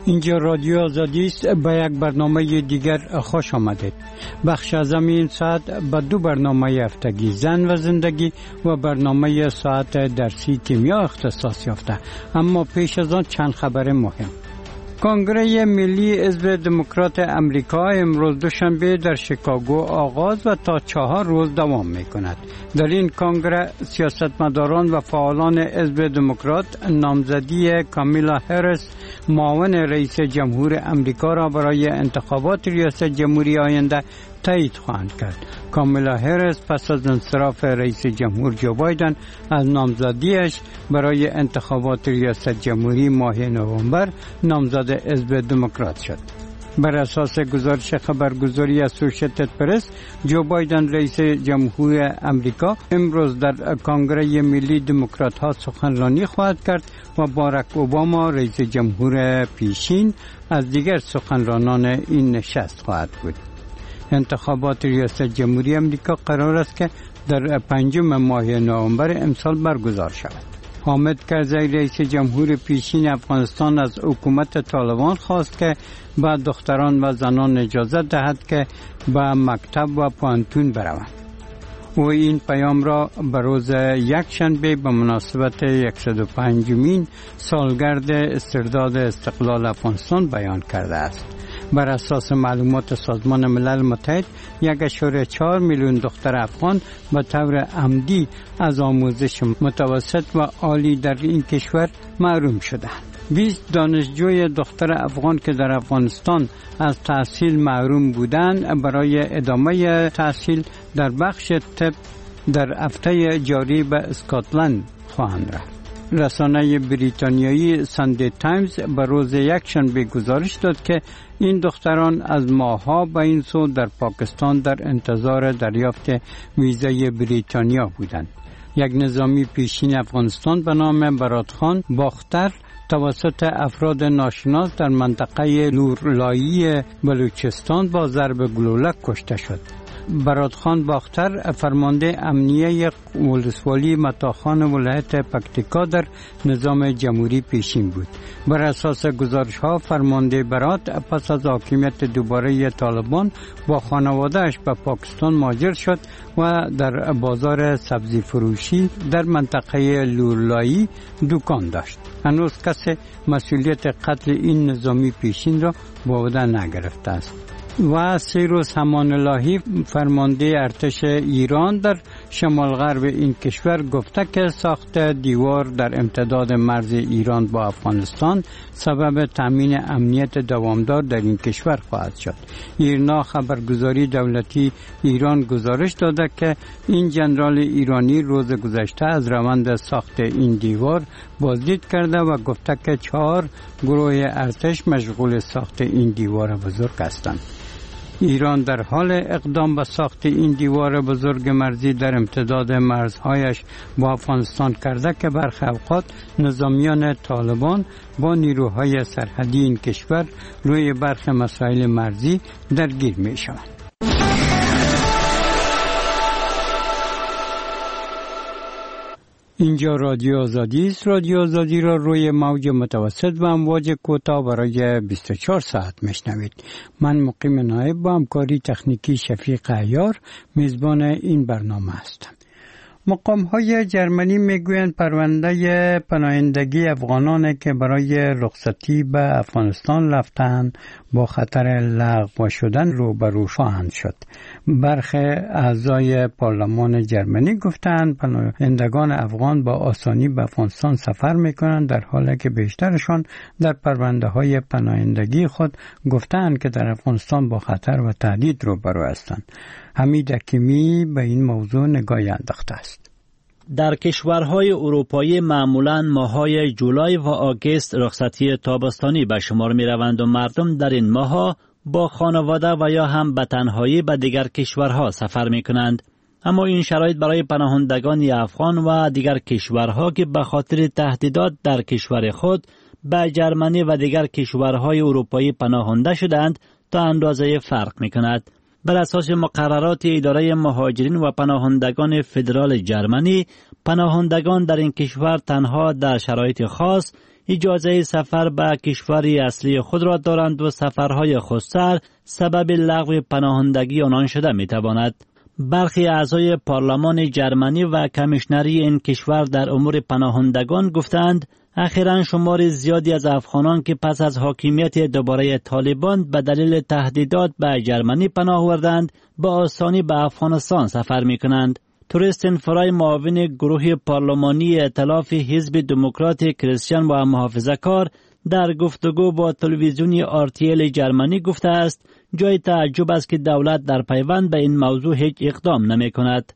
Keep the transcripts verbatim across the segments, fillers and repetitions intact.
اینجا رادیو آزادی است. به یک برنامه دیگر خوش آمدید. بخش از این ساعت به دو برنامه هفتگی زن و زندگی و برنامه ساعت درسی کیمیا اختصاص یافته. اما پیش از آن چند خبر مهم. کنگره ملی حزب دموکرات امریکا امروز دوشنبه در شیکاگو آغاز و تا چهار روز دوام می کند. در این کنگره سیاستمداران و فعالان حزب دموکرات نامزدی کامیلا هریس معاون رئیس جمهور امریکا را برای انتخابات ریاست جمهوری آینده تایید خواهند کرد. کامیلا هریس پس از انصراف رئیس جمهور جو بایدن از نامزدیش برای انتخابات ریاست جمهوری ماه نوامبر نامزد حزب دموکرات شد. بر اساس گزارش خبرگزاری اسوشیتد پرس، جو بایدن رئیس جمهور امریکا امروز در کنگره ملی دموکرات ها سخنرانی خواهد کرد و باراک اوباما رئیس جمهور پیشین از دیگر سخنرانان این نشست خواهد بود. انتخابات ریاست جمهوری امریکا قرار است که در پنجم ماه نوامبر امسال برگزار شود. حامد کرزی رئیس جمهور پیشین افغانستان از حکومت طالبان خواست که به دختران و زنان اجازه دهد که به مکتب و پانتون بروند. او این پیام را به روز یکشنبه به مناسبت صد و پنجمین سالگرد استرداد استقلال افغانستان بیان کرده است. بر اساس معلومات سازمان ملل متحد یک اشاره چهار میلیون دختر افغان به طور عمدی از آموزش متوسط و عالی در این کشور محروم شدند. بیست دانشجوی دختر افغان که در افغانستان از تحصیل محروم بودند برای ادامه تحصیل در بخش طب در هفته جاری به اسکاتلند خواهند رفت. رسانه بریتانیایی ساندی تایمز به روز یکشنبه گزارش داد که این دختران از ماه‌ها به این سو در پاکستان در انتظار دریافت ویزای بریتانیا بودند. یک نظامی پیشین افغانستان به نام برادخان باختر توسط افراد ناشناس در منطقه لورلایی بلوچستان با ضرب گلوله کشته شد. برادخان باختر فرمانده امنیه ولسوالی متاخان ولایت پکتیکا در نظام جمهوری پیشین بود. بر اساس گزارش ها فرمانده برات پس از حاکمیت دوباره طالبان با خانوادهش به پاکستان مهاجر شد و در بازار سبزی فروشی در منطقه لورلایی دکان داشت. هنوز کسی مسئولیت قتل این نظامی پیشین را به عهده نگرفته است. و سیروس همان الهی فرمانده ارتش ایران در شمال غرب این کشور گفته که ساخت دیوار در امتداد مرز ایران با افغانستان سبب تامین امنیت دوامدار در این کشور خواهد شد. ایرنا خبرگزاری دولتی ایران گزارش داده که این جنرال ایرانی روز گذشته از روند ساخت این دیوار بازدید کرده و گفته که چهار گروه ارتش مشغول ساخت این دیوار بزرگ هستند. ایران در حال اقدام به ساخت این دیوار بزرگ مرزی در امتداد مرزهایش با افغانستان کرده که برخی اوقات نظامیان طالبان با نیروهای سرحدی این کشور روی برخی مسائل مرزی درگیر می شوند. اینجا رادیو آزادی است. رادیو آزادی را روی موج متوسط و امواج کوتاه برای بیست و چهار ساعت میشنوید. من مقیم نایب با همکاری تکنیکی شفیق عیار میزبان این برنامه هستم. مقام‌های جرمنی میگویند پرونده پناهندگی افغانان که برای رخصتی به افغانستان رفتند با خطر لغو شدن روبرو خواهند شد. برخی اعضای پارلمان جرمنی گفتند پناهندگان افغان با آسانی به افغانستان سفر میکنند، در حالی که بیشترشان در پرونده‌های پناهندگی خود گفتند که در افغانستان با خطر و تهدید روبرو هستند. حمید حکیمی به این موضوع نگاهی انداخته است. در کشورهای اروپایی معمولاً ماه‌های جولای و آگوست رخصتی تابستانی به شمار می‌روند و مردم در این ماه‌ها با خانواده و یا هم به تنهایی به دیگر کشورها سفر می‌کنند. اما این شرایط برای پناهندگان افغان و دیگر کشورها که به خاطر تهدیدات در کشور خود به جرمنی و دیگر کشورهای اروپایی پناهنده شدند تا اندازه فرق می‌کند. بر اساس مقررات اداره مهاجرین و پناهندگان فدرال جرمنی، پناهندگان در این کشور تنها در شرایط خاص اجازه سفر به کشور اصلی خود را دارند و سفرهای خودسر سبب لغو پناهندگی آنان شده می تواند. برخی اعضای پارلمان جرمنی و کمیشنری این کشور در امور پناهندگان گفتند اخیراً شمار زیادی از افغانان که پس از حاکمیت دوباره طالبان به دلیل تهدیدات به جرمنی پناه بردند با آسانی به افغانستان سفر می کنند. توریستن فرای معاون گروه پارلمانی ائتلاف حزب دموکرات کریستیان و محافظه‌کار در گفتگو با تلویزیون آر تی ال جرمنی گفته است جای تعجب است که دولت در پیوند به این موضوع هیچ اقدام نمی کند.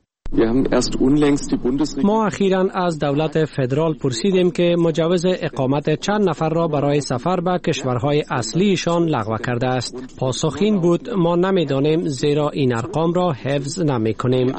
ما اخیراً از دولت فدرال پرسیدیم که مجوز اقامت چند نفر را برای سفر به کشورهای اصلیشان لغو کرده است. پاسخ این بود ما نمی‌دانیم زیرا این ارقام را حفظ نمی‌کنیم.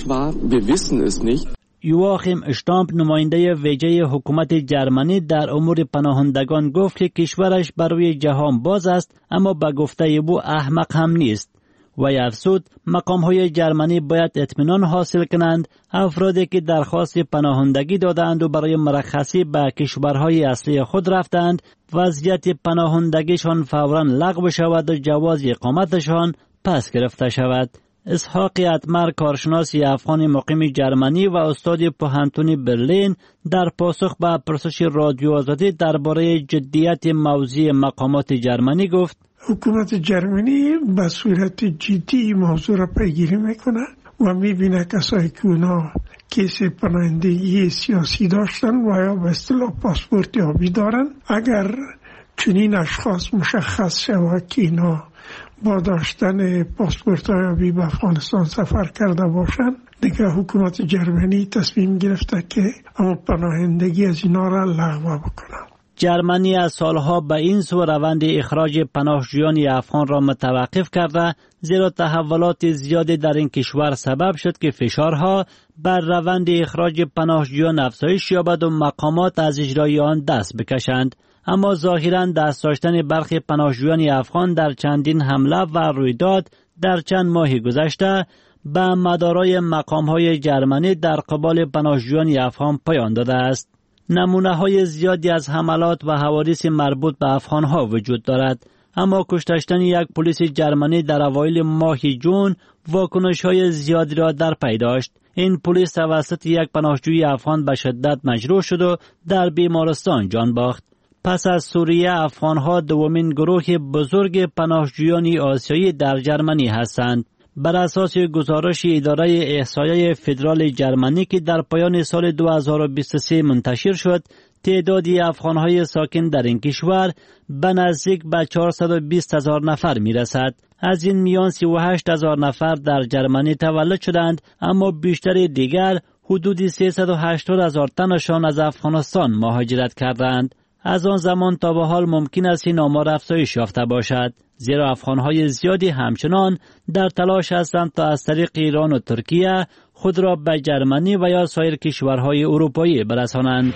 یواخیم اشتامپ نماینده ویژه حکومت جرمنی در امور پناهندگان گفت که کشورش برای جهان باز است اما به گفته او احمق هم نیست. و افزود مقام‌های جرمنی باید اطمینان حاصل کنند افرادی که درخواست پناهندگی دادند و برای مرخصی به کشورهای اصلی خود رفتند وضعیت پناهندگیشان فوراً لغو شود و جواز اقامتشان پس گرفته شود. اسحاق اتمر کارشناس افغان مقیم جرمنی و استاد پوهنتون برلین در پاسخ به پرسش رادیو آزادی درباره جدیت موضوع مقامات جرمنی گفت حکومت جرمنی به صورت جدی موضوع را پیگیری میکنه و میبینه کسایی که اونا کیس پناهندگی سیاسی داشتن و یا به اصطلاح پاسپورت یابی دارن اگر چنین اشخاص مشخص شود که اینا با داشتن پاسپورت یابی به افغانستان سفر کرده باشن دیگه حکومت جرمنی تصمیم گرفته که اما پناهندگی از اینا را لغو بکنه. جرمنی از سالها به این سو روند اخراج پناهجویان افغان را متوقف کرده زیرا تحولات زیادی در این کشور سبب شد که فشارها بر روند اخراج پناهجویان افزایش یابد و مقامات از اجرای آن دست بکشند. اما ظاهراً دست داشتن برخی پناهجویان افغان در چندین حمله و رویداد در چند ماه گذشته به مدارای مقام‌های جرمنی در قبال پناهجویان افغان پایان داده است. نمونه‌های زیادی از حملات و حوادث مربوط به افغان‌ها وجود دارد، اما کشتن یک پلیس جرمنی در اوایل ماه جون واکنش‌های زیادی را در پی داشت. این پلیس توسط یک پناهجوی افغان به شدت مجروح شد و در بیمارستان جان باخت. پس از سوریه افغان‌ها دومین گروه بزرگ پناهجویان آسیایی در جرمنی هستند. بر اساس گزارش اداره احصایه فدرال جرمنی که در پایان سال دو هزار و بیست و سه منتشر شد، تعدادی افغان‌های ساکن در این کشور به نزدیک به چهارصد و بیست هزار نفر می‌رسد. از این میان سی و هشت هزار نفر در جرمنی تولد شدند، اما بیشتر دیگر حدود سیصد و هشتاد هزار تنشان از افغانستان مهاجرت کردند. از آن زمان تا به حال ممکن است این آمار افزایش یافته باشد، زیرا افغان‌های زیادی همچنان در تلاش هستند تا از طریق ایران و ترکیه خود را به جرمنی و یا سایر کشورهای اروپایی برسانند.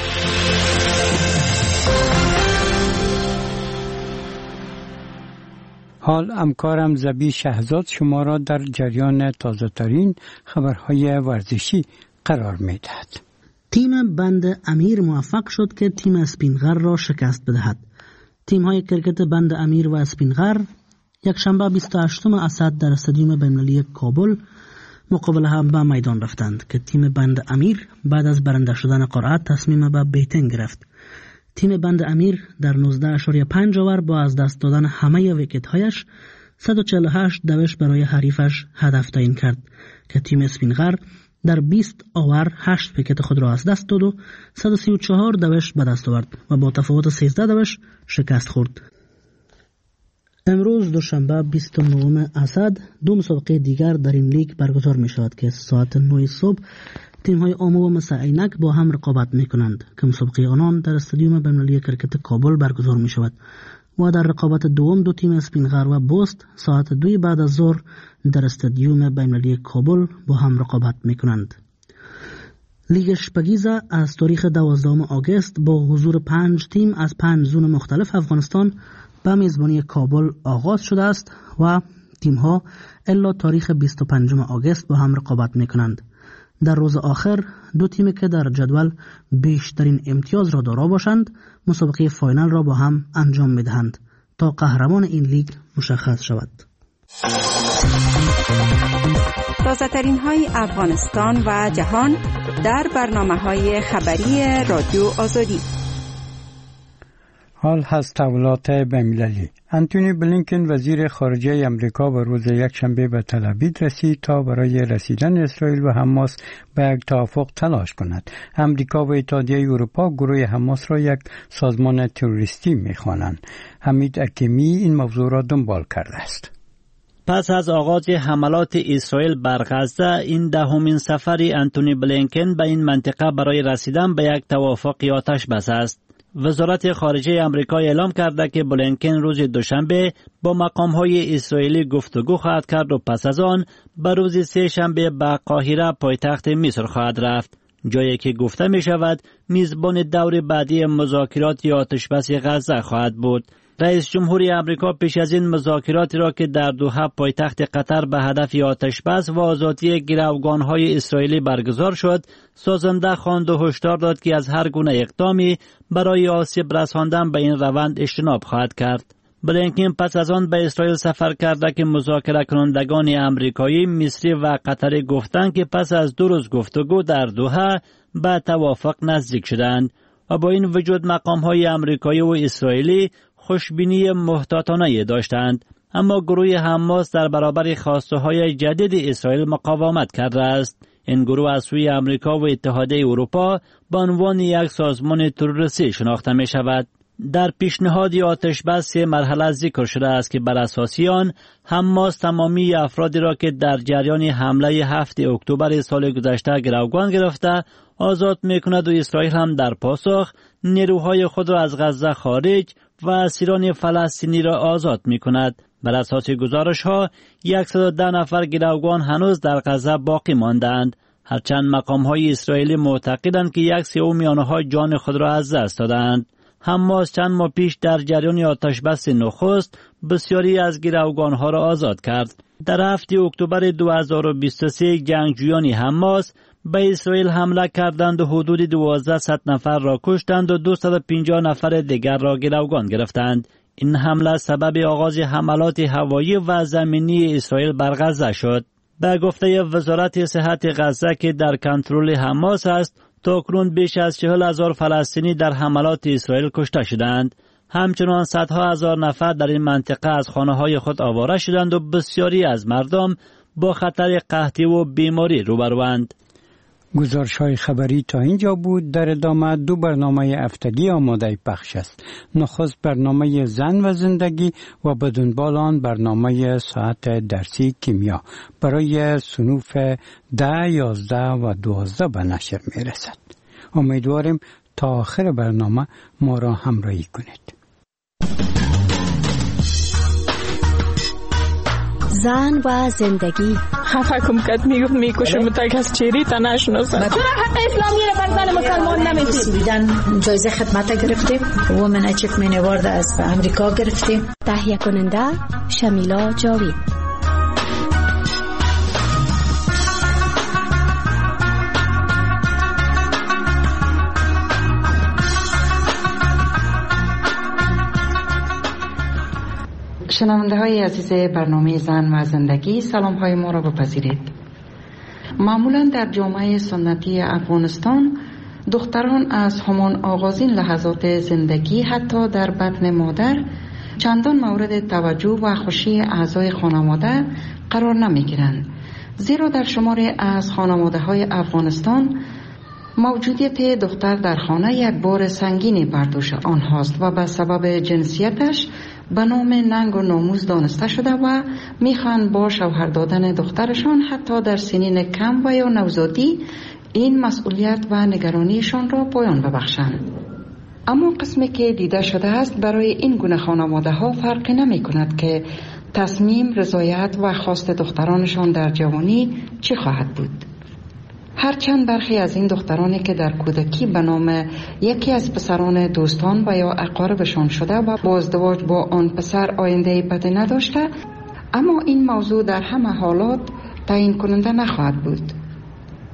حال همکارم زبی شهزاد شما را در جریان تازه ترین خبرهای ورزشی قرار می دهد. تیم بند امیر موفق شد که تیم اسپینغر را شکست بدهد. تیم های کرکت بند امیر و اسپینغر یک شنبه بیست و هشتم اسد در استادیوم بین‌المللی کابل مقابله هم به میدان رفتند که تیم بند امیر بعد از برنده شدن قرعه تصمیم به بیتن گرفت. تیم بند امیر در نوزده اشاریه پنج اوور با از دست دادن همه ویکت هایش صد و چهل و هشت دوش برای حریفش هدف تعیین کرد که تیم اسپینغر در بیست اوور هشت ویکت خود را از دست داد و صد و سی و چهار دوش به دست آورد و با تفاوت سیزده دوش شکست خورد. امروز دوشنبه بیست و نهم اسد دو مسابقه دیگر در این لیگ برگزار می شود که ساعت نه صبح تیم های آمو و مس عینک با هم رقابت می کنند که مسابقه آنان در استادیوم بین‌المللی کرکت کابل برگزار می شود و در رقابت دوم دو تیم اسپینغر و بوست ساعت دوی بعد از ظهر در استادیوم بین‌المللی کابل با هم رقابت می کنند. لیگ شپگیزه از تاریخ دوازدهم آگوست با حضور پنج تیم از پنج زون مختلف افغانستان به میزبانی کابل آغاز شده است و تیم ها الا تاریخ بیست و پنجم آگوست با هم رقابت می کنند. در روز آخر دو تیم که در جدول بیشترین امتیاز را دارا باشند مسابقه فاینال را با هم انجام می‌دهند تا قهرمان این لیگ مشخص شود. تازه‌ترین های افغانستان و جهان در برنامه‌های خبری رادیو آزادی. حال هست تحولات بین‌المللی. انتونی بلینکن وزیر خارجه امریکا و روز یکشنبه به تل آویو رسید تا برای رسیدن اسرائیل و حماس به یک توافق تلاش کند. امریکا و اتحادیه اروپا گروه حماس را یک سازمان تروریستی می‌خوانند. حمید اکیمی این موضوع را دنبال کرده است. پس از آغاز حملات اسرائیل بر غزه، این دهمین سفری انتونی بلینکن به این منطقه برای رسیدن به یک توافق آتش بس است. وزارت خارجه آمریکا اعلام کرده که بلینکن روز دوشنبه با مقام‌های اسرائیلی گفتگو خواهد کرد و پس از آن به روز سه شنبه به قاهره پایتخت مصر خواهد رفت، جایی که گفته می شود میزبان دور بعدی مذاکرات آتشبس غزه خواهد بود. رئیس جمهوری آمریکا پیش از این مذاکراتی را که در دوحه پایتخت قطر به هدف آتشبس و آزادی گروگان‌های اسرائیلی برگزار شد، سازنده خواند و هشدار داد که از هر گونه اقدامی برای آسیب رساندن به این روند اجتناب خواهد کرد. بلینکن پس از آن به اسرائیل سفر کرده که مذاکره کنندگان آمریکایی، مصری و قطری گفتند که پس از دو روز گفتگو در دوحه به توافق نزدیک شدند و با این وجود مقام‌های آمریکایی و اسرائیلی خوشبینی محتاطانه داشتند، اما گروه حماس در برابر خواسته‌های جدید اسرائیل مقاومت کرده است. این گروه از سوی آمریکا و اتحادیه اروپا به عنوان یک سازمان تروریستی شناخته می شود. در پیشنهاد آتشبس سه مرحله ذکر شده است که بر اساس آن حماس تمامی افرادی را که در جریان حمله هفت اکتبر سال گذشته گروگان گرفته آزاد می‌کند و اسرائیل هم در پاسخ نیروهای خود را از غزه خارج و اسیران فلسطینی را آزاد می‌کند. بر اساس گزارش‌ها صد و ده نفر گروگان هنوز در غزه باقی ماندند، هرچند مقام‌های اسرائیلی معتقدند که یک سوم آنها جان خود را از دست دادند. حماس چند ماه پیش در جریان آتشبس نخست بسیاری از گروگان‌ها را آزاد کرد. در هفته اکتبر دو هزار و بیست و سه جنگجویان حماس به اسرائیل حمله کردند و حدود دوازده نفر را کشتند و دویست و پنجاه نفر دیگر را گروگان گرفتند. این حمله سبب آغاز حملات هوایی و زمینی اسرائیل بر غزه شد. به گفته وزارت صحت غزه که در کنترل حماس است، تاکنون بیش از چهل هزار فلسطینی در حملات اسرائیل کشته شدند. همچنان صدها هزار نفر در این منطقه از خانه‌های خود آواره شدند و بسیاری از مردم با خطر قحطی و بیماری روبروند. گزارش‌های خبری تا اینجا بود. در ادامه دو برنامه هفتگی آماده پخش است. نخست برنامه زن و زندگی و بدون بالان برنامه ساعت درسی کیمیا برای صنوف ده، یازده و دوازده به نشر میرسد. امیدواریم تا آخر برنامه ما را همراهی کنید. زن و زندگی. خفه کم کت میگفت میکشه متک از چیری تا نشناسن. چرا حق اسلامی رو بر زن مسلمان نمیدید؟ بیدن جایزه خدمت گرفتیم. وومن اچیومنت اوارد از امریکا گرفتیم. تهیه کننده شمیلا جاوید. شنونده های عزیز برنامه زن و زندگی، سلام های ما را بپذیرید. معمولا در جامعه سنتی افغانستان دختران از همان آغازین لحظات زندگی حتی در بطن مادر چندان مورد توجه و خوشی اعضای خانواده قرار نمی گیرند، زیرا در شماری از خانواده های افغانستان موجودیت دختر در خانه یک بار سنگینی بر دوش آنهاست و به سبب جنسیتش به نام ننگ و ناموس دانسته شده و میخوان با شوهر دادن دخترشان حتی در سنین کم و یا نوزادی این مسئولیت و نگرانیشان را پایان ببخشند. اما قسمی که دیده شده است برای این گونه خانواده ها فرقی نمی کند که تصمیم، رضایت و خواست دخترانشان در جوانی چی خواهد بود. هرچند برخی از این دخترانی که در کودکی به نام یکی از پسران دوستان و یا اقاربشان شده و با ازدواج با آن پسر آینده بدی نداشته، اما این موضوع در همه حالات تعیین کننده نخواهد بود.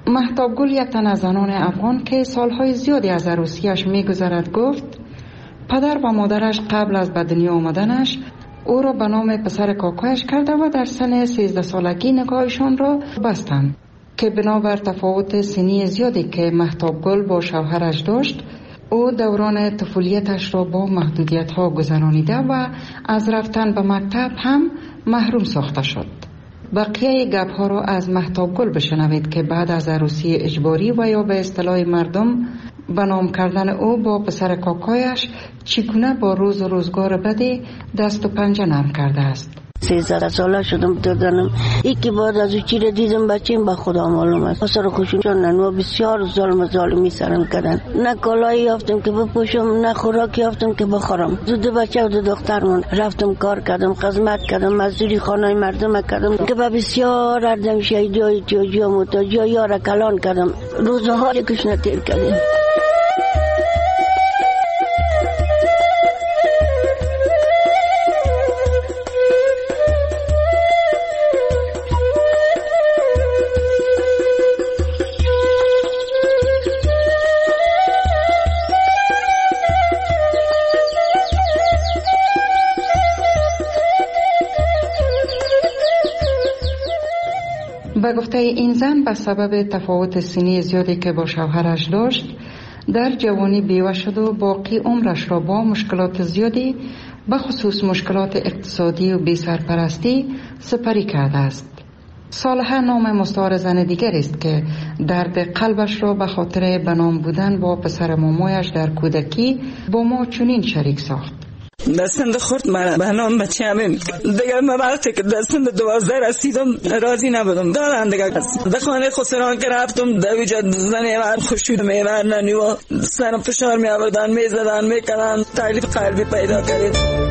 مهتاب گل یک تن از زنان افغان که سالهای زیادی از عروسیش میگذرد گفت پدر و مادرش قبل از به دنیا آمدنش او را به نام پسر کاکایش کرده و در سن سیزده سالگی نکاحشان را بستند که بنابر تفاوت سنی زیادی که مهتاب گل با شوهرش داشت او دوران طفولیتش را با محدودیت ها گذرانیده و از رفتن به مکتب هم محروم ساخته شد. بقیه گپ ها را از مهتاب گل بشنوید که بعد از عروسی اجباری و یا به اصطلاح مردم به نام کردن او با پسر کاکایش چگونه با روز و روزگار بدی دست و پنجه نرم کرده است. سیزده ساله شدم دادنم یکی بعد از او چیره دیدم بچیم به خدا معلوم است سر خوشون چندن و بسیار ظلم ظالمی سرم کردن. نه کالایی یافتم که بپوشم نه خوراکی یافتم که بخورم. دو بچه و دو دختر من رفتم کار کردم خدمت کردم مزدوری خانه مردم کردم که به بسیار اردم شهیدی های تیاجی و متاجی ها یار کلان کردم. روزها یکیش نتیر کردیم. به گفته این زن به سبب تفاوت سنی زیادی که با شوهرش داشت در جوانی بیوه شد و باقی عمرش را با مشکلات زیادی به خصوص مشکلات اقتصادی و بی سرپرستی سپری کرده است. صالحه نام مستعار زن دیگر است که درد قلبش را به خاطر بنام بودن با پسر مامایش در کودکی با ما چنین شریک ساخت. دستند خورد من به نام بچه همه دیگر من وقتی که دستند دوازده رسیدم راضی نبودم دارن دیگر در خانه خسران که رفتم در ویجا زن ایوار خوشید میور ننی و سرم فشار می آوردن می زدن می کردن تکلیف قلبی پیدا کرد.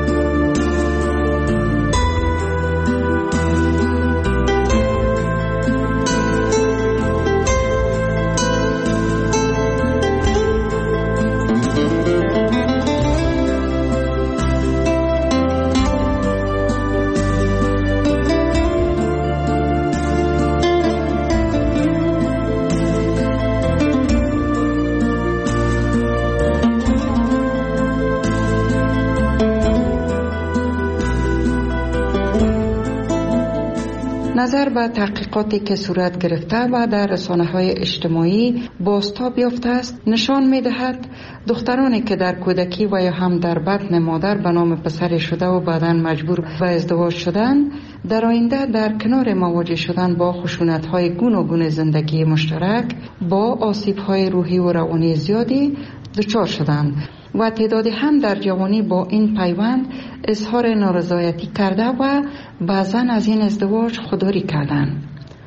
نظر به تحقیقاتی که صورت گرفته و در رسانه‌های اجتماعی بازتاب یافته است نشان می‌دهد دخترانی که در کودکی و یا هم در بطن مادر به نام پسر شده و بعداً مجبور به ازدواج شدند در آینده در کنار مواجه شدن با خشونت‌های گوناگون زندگی مشترک با آسیب‌های روحی و روانی زیادی دچار شدند و تعدادی هم در جوانی با این پیوند اظهار نارضایتی کرده و بعضاً از این ازدواج خودداری کردند.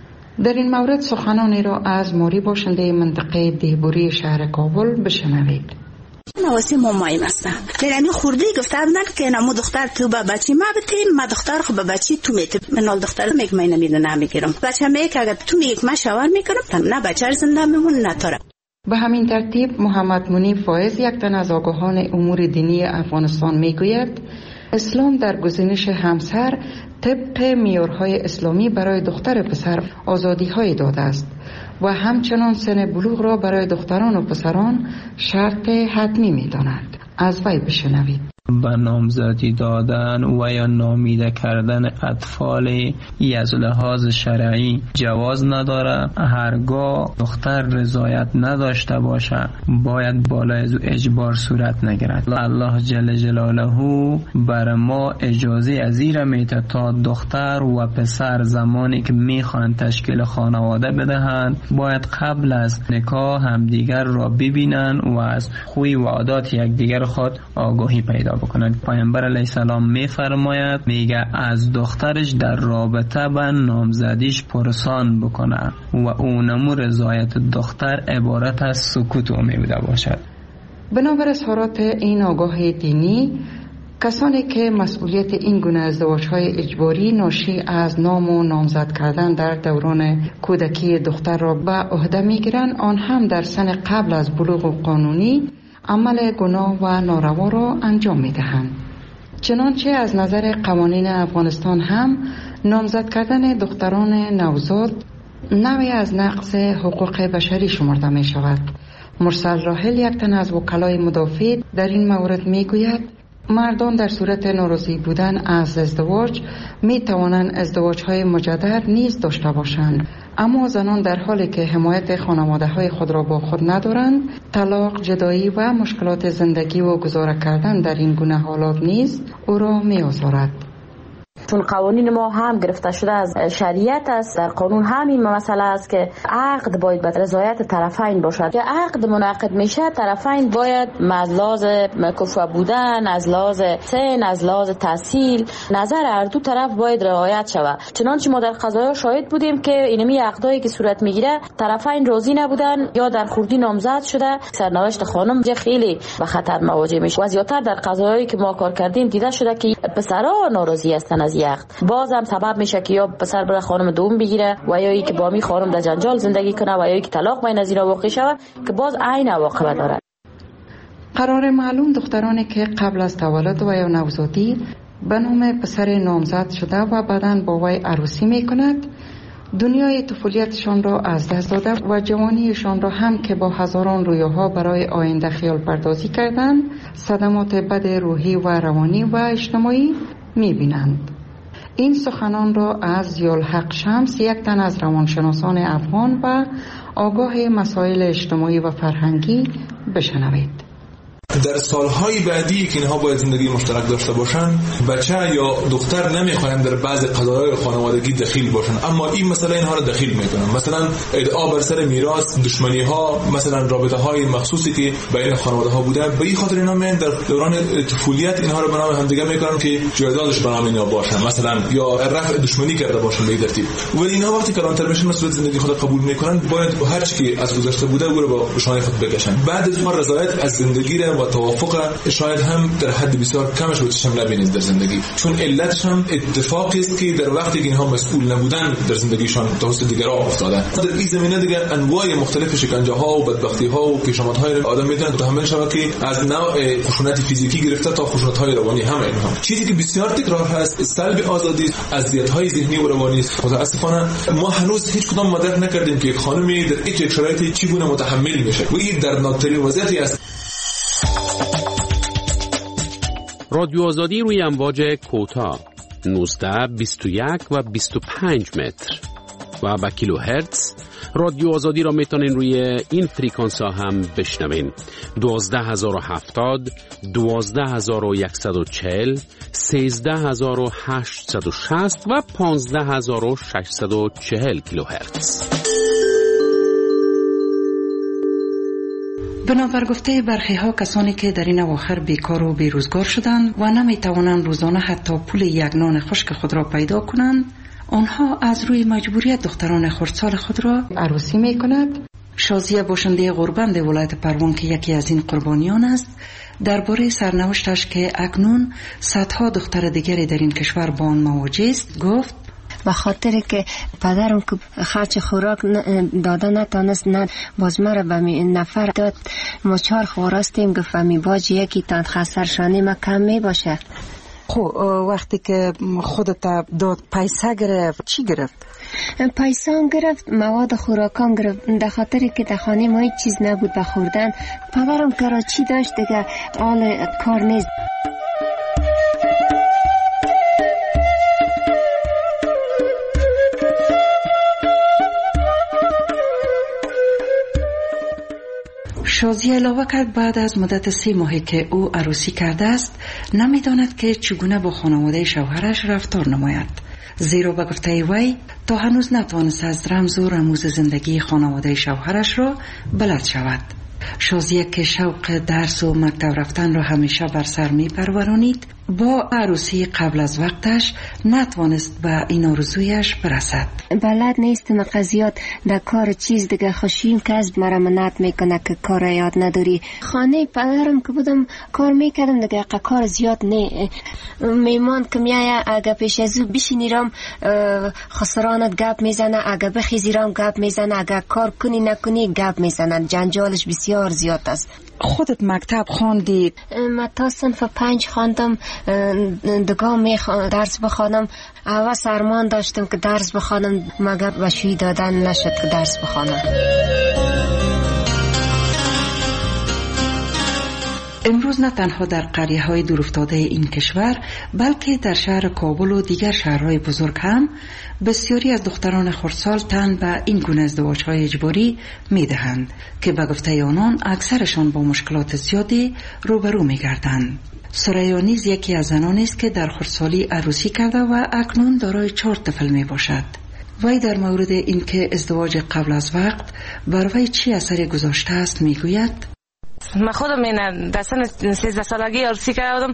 در این مورد سخنانی را از موری باشنده منطقه دیبوری شهر کابل بشنوید. نواسی مامایم هستم. درمی خورده گفته بودن که نمو دختر تو با بچی ما بتیم ما دختر خب با بچی تو میتیم. من نال دختر میگم من نمیدونم میگیرم. بچه میگه اگر تو میگه من شاور میکنم نه بچه زنده میمون نه تاره. به همین ترتیب محمد منیب فایز یک تن از آگاهان امور دینی افغانستان میگوید اسلام در گزینش همسر طبق معیارهای اسلامی برای دختر پسر آزادی‌های داده است و همچنان سن بلوغ را برای دختران و پسران شرط حتمی می‌داند. از وی بشنوید. به نامزدی دادن و یا نامیده کردن اطفال از لحاظ شرعی جواز نداره. هرگاه دختر رضایت نداشته باشه باید بالای از اجبار صورت نگیرد. الله جل جلاله بر ما اجازه ازیر میده تا دختر و پسر زمانی که میخوان تشکیل خانواده بدهند باید قبل از نکاح همدیگر را ببینن و از خوی و عادات یکدیگر خود آگاهی پیدا بکنند. پیامبر علیه السلام میفرماید میگه از دخترش در رابطه با نامزدیش پرسان بکنه و اونمو رضایت دختر عبارت از سکوت او میبوده باشد. بنابر اظهارات این آگاه دینی کسانی که مسئولیت این گونه ازدواج‌های اجباری ناشی از نام و نامزد کردن در دوران کودکی دختر را به عهده میگیرند آن هم در سن قبل از بلوغ قانونی عمل گناه و ناروا را انجام میدهند. چنانچه از نظر قوانین افغانستان هم نامزد کردن دختران نوزاد نوعی از نقض حقوق بشری شمرده می شود. مرسل راحل، یک تن از وکلای مدافع، در این مورد می گوید مردان در صورت ناراضی بودن از ازدواج می توانند ازدواج های مجدد نیز داشته باشند، اما زنان در حالی که حمایت خانواده های خود را با خود ندارند، طلاق، جدایی و مشکلات زندگی و گذاره کردن در این گونه حالات نیز او را می آزارد. چون قوانین ما هم گرفته شده از شریعت است، در قانون همین مسئله است که عقد باید به رضایت طرفین باشد. که عقد منعقد میشه، طرفین باید از لحاظ کفو بودن، از لحاظ سن، از لحاظ تحصیل، نظر هر دو طرف باید رعایت شود. چنانچه ما در قضایا شاهد بودیم که اینمی عقدایی که صورت میگیره طرفین راضی نبودن یا در خوردی نامزد شده، سرنوشت خانم خیلی به خطر مواجه میشه. و زیاتر در قضایایی که ما کار کردیم دیده شده که پسرها ناراضی هستن از عقد، باز هم سبب میشه که یا پسر بره خانم دوم بگیره و یا ای که با می خانم در جنجال زندگی کنه و یا ای که طلاق بین از اینا واقع شود که باز عین عواقب داره. قرار معلوم دخترانی که قبل از تولد و یا نوزادی به نام پسر نامزد شده و بعداً با وی عروسی میکند، دنیای طفولیتشان را از دست داده و جوانیشان را هم که با هزاران رویاها برای آینده خیال پردازی کردن، صدمات بد روحی و روانی و اجتماعی میبینند. این سخنان را از ضیاءالحق شمس، یک تن از روانشناسان افغان و آگاه مسائل اجتماعی و فرهنگی، بشنوید. در سالهای بعدی که اینها باید زندگی مشترک داشته باشن، بچه یا دختر نمیخواهند در بعض قضایای خانوادگی دخیل باشن، اما این مسئله اینها را دخیل میکنن. مثلا ادعا بر سر میراث، دشمنی ها، مثلا رابطه های مخصوصی که بین خانواده ها بوده، به این خاطر اینا میان در دوران طفولیت اینها رو به نام همدیگه میکنن که جایدادش به نام اینا باشن، مثلا یا رفع دشمنی کرده باشن به این ترتیب. ولی اینها وقتی کلانتر میشن مسئولیت زندگی خود قبول میکنن، باید هر چی که از گذشته بوده او رو با شان خود بکشن. بعد از ما رضایت از زندگی و توافق شاید هم در حد بسیار کمش رو چشم نبینید در زندگی، چون علتش هم اتفاقی است که در وقتی که اینها مسئول نبودن در زندگیشان توسط دیگران افتادن. در این زمینه دیگه انواع مختلف شکنجه ها و بدبختی ها و پیشامدهای آدم میتونن متحمل شود که از نوع خشونت فیزیکی گرفته تا خشونت های روانی هم اینها. چیزی که بسیار تکرار هست سلب آزادی، اذیت های ذهنی و روانی است. متاسفانه ما هنوز هیچ کدام مدرک نکردیم که یک خانمی در هیچ شرایطی چگونه متحمل میشه و این در ناترین وضعیتی است. رادیو آزادی روی امواج کوتاه نوزده، بیست و یک و بیست و پنج متر و با کیلو هرتز. رادیو آزادی را میتونین روی این فریکانس ها هم بشنوین: دوازده هزار و هفتاد، دوازده هزار و صد و چهل، سیزده هزار و هشتصد و شصت و پانزده هزار و ششصد و چهل کیلو هرتز. بنابر گفته برخی ها، کسانی که در این اواخر بیکار و بیروزگار شدند و نمی توانند روزانه حتی پول یک نان خشک خود را پیدا کنند، آنها از روی مجبوریت دختران خردسال خود را عروسی می کند. شازیه باشنده غربند ولایت پروان که یکی از این قربانیان است، درباره سرنوشتش که اکنون صدها دختر دیگری در این کشور با آن مواجه است گفت: به خاطر که پدرم که خرچ خوراک داده نتانست، نه باز مرا به این نفر داد. ما چهار خوراستیم، گفت می باج یکی تان خسرشانی ما کم می باشه. خب وقتی که خودت داد پیسه گرفت چی گرفت؟ پیسه گرفت، مواد خوراکان گرفت. در خاطر که در خانه ما هیچ چیز نبود به خوردن. پدرم کراچی داشت دیگه، حال کار نیست. شازیه علاوه کرد بعد از مدت سه ماهی که او عروسی کرده است، نمیداند که چگونه با خانواده شوهرش رفتار نماید، زیرا به گفته وی تا هنوز نتوانست از رمز و رموز زندگی خانواده شوهرش را بلد شود. شازیه که شوق درس و مکتب رفتن را همیشه بر سر می پرورانید، با عروسی قبل از وقتش نتوانست به این آرزویش برسد. بلد نیستم قضیات در کار چیز دیگه، خوشیم کسب مرا منعت میکنه که کار یاد نداری. خانه پدرم که بودم کار میکردم دیگه، کار زیاد نه. میمان که میایه اگه پیش از او بشینیرم خسرانت گپ میزنه، اگه بخیزیرم گپ میزنه، اگه کار کنی نکنی گپ میزنه. جنجالش بسیار بسیار زیاد است. خودت مکتب خواندی؟ من تا صنف پنج خواندم، دگاه می درس بخوانم. اول سرمان داشتم که درس بخوانم، مگر بشوی دادن نشد که درس بخوانم. امروز نه تنها در قریه های دورافتاده این کشور بلکه در شهر کابل و دیگر شهرهای بزرگ هم بسیاری از دختران خردسال تن به این گونه ازدواج های اجباری می دهند که به گفته آنان اکثرشان با مشکلات زیادی روبرو می گردند. سریا نیز یکی از زنانی است که در خردسالی عروسی کرده و اکنون دارای چهار طفل می باشد. وی در مورد اینکه ازدواج قبل از وقت بر وی چی اثری گذاشته است می گوید: من خودم این در سن سیزده سالگی عروسی کردم،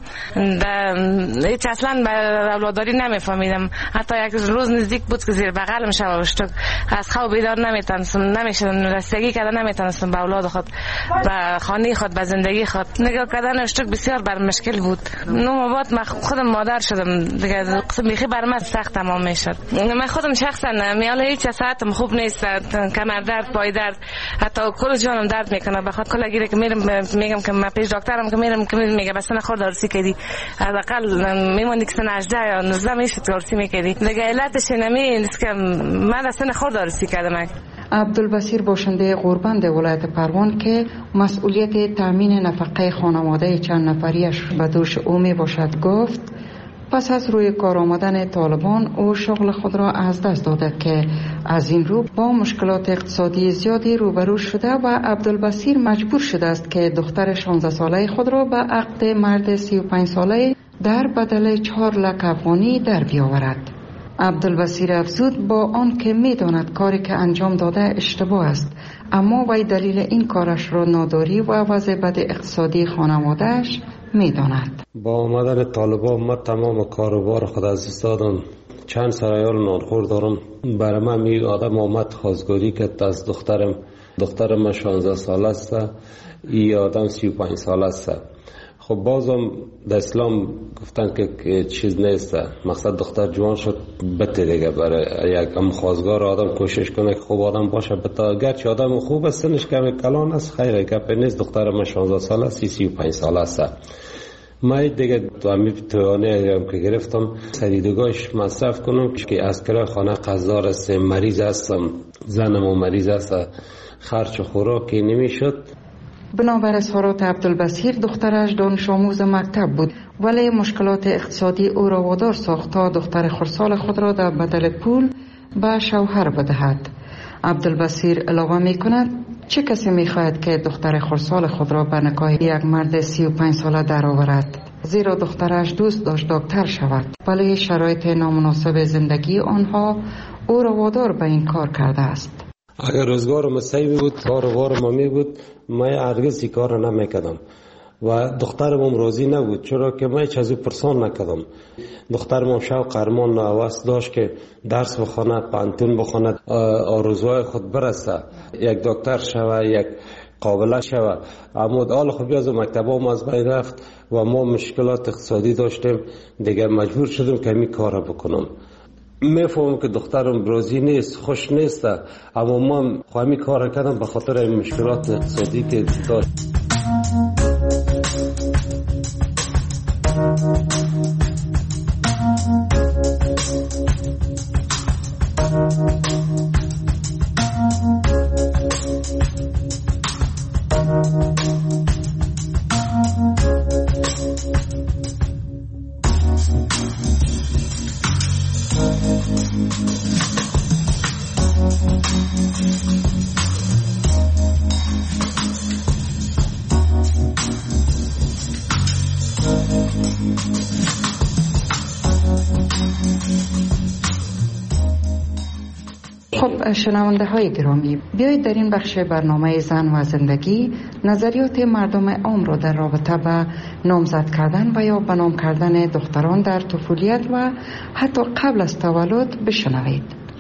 هیچ اصلا به اولاداری نمیفهمیدم. حتی یک روز نزدیک بود که زیر بغلم شب شد، از خواب بیدار نمیتونستم، نمیشدم رسیدگی کردن نمیتونستم به اولاد خود، به خانه خود، به زندگی خود. نگاه کردن اشتک بسیار بر مشکل بود. نو بعد من خودم مادر شدم دیگه، قسم میخی بر من سخت تمام میشد. من خودم شخصا میال هیچ ساعتم خوب نیست، کمر درد، پای درد، حتی کل جانم درد میکنه. بخاطر کلا گیره که میرم میگم که من پیش دکترم که میرم که میگه بس نه خورد عروسی کردی، حداقل میموندی که سن هجده یا نوزده میشد عروسی میکردی دیگه. علتش نمی نیست که من اصلا خورد عروسی کردم. عبدالبصیر باشنده غوربند ولایت پروان که مسئولیت تامین نفقه خانواده چند نفریش به دوش او می باشد گفت پس از روی کار آمدن طالبان او شغل خود را از دست داده که از این رو با مشکلات اقتصادی زیادی روبرو شده و عبدالبصیر مجبور شده است که دختر شانزده ساله خود را به عقد مرد سی و پنج ساله در بدل چهار لک افغانی در بیاورد. عبدالبصیر افزود با آن که می داند کاری که انجام داده اشتباه است، اما وی دلیل این کارش را ناداری و وضع بد اقتصادی خانوادهش می داند. با آمدن طالبان من تمام کاروبار خود از دست دادم. چند سرایال نانخور دارم. برای من می آدم آمد خواستگاری کرد از دخترم. دخترم من شانزده ساله است، این آدم سی و پنج ساله است. خب بازم در اسلام گفتن که چیز نیست، مقصد دختر جوان شد بته دیگه. برای یک ام خواستگار آدم کوشش کنه که خوب آدم باشه بتا، گرچه آدم خوب است سنش کمی کلان است، خیره گپ نیست. دختر من شانزده ساله است، سی و پنج ساله است. من دیگه تو امی توانه که گرفتم سریدگاهش مصرف کنم که از کرای خانه قضار است، مریض هستم، زنم و مریض است، خرچ و خوراکی نمیشد. بنابر اظهارات عبدالبصیر دخترش دانش آموز مکتب بود ولی مشکلات اقتصادی او را وادار ساخت تا دختر خردسال خود را در بدل پول به شوهر بدهد. عبدالبصیر علاوه می کند چه کسی می خواهد که دختر خردسال خود را به نکاح یک مرد سی و پنج ساله درآورد، زیرا دخترش دوست داشت دکتر شود ولی شرایط نامناسب زندگی آنها او را وادار به این کار کرده است. اگر روزگار مسیحی بود، کاروبار ما می بود، من هرگز این کار نمیکردم و دخترم راضی نبود، چرا که من هیچ از او پرسان نکردم. دخترم شوق ارمان و هوس داشت که درس بخونه، پانتون بخونه، آرزوهای خود برسه، یک دکتر شوه، یک قابله شوه. اما حال خب از مکتبام از بین رفت و ما مشکلات اقتصادی داشتیم دیگه، مجبور شدم که می کار بکنم. میفهمم که دخترم راضی نیست، خوش نیست، اما من خواهی کار کردم به خاطر این مشکلات اقتصادی که داشت. خب شنونده های گرامی، بیایید در این بخش برنامه زن و زندگی نظریات مردم عام را در رابطه با نامزد کردن و یا بنام کردن دختران در طفولیت و حتی قبل از تولد بشنوید.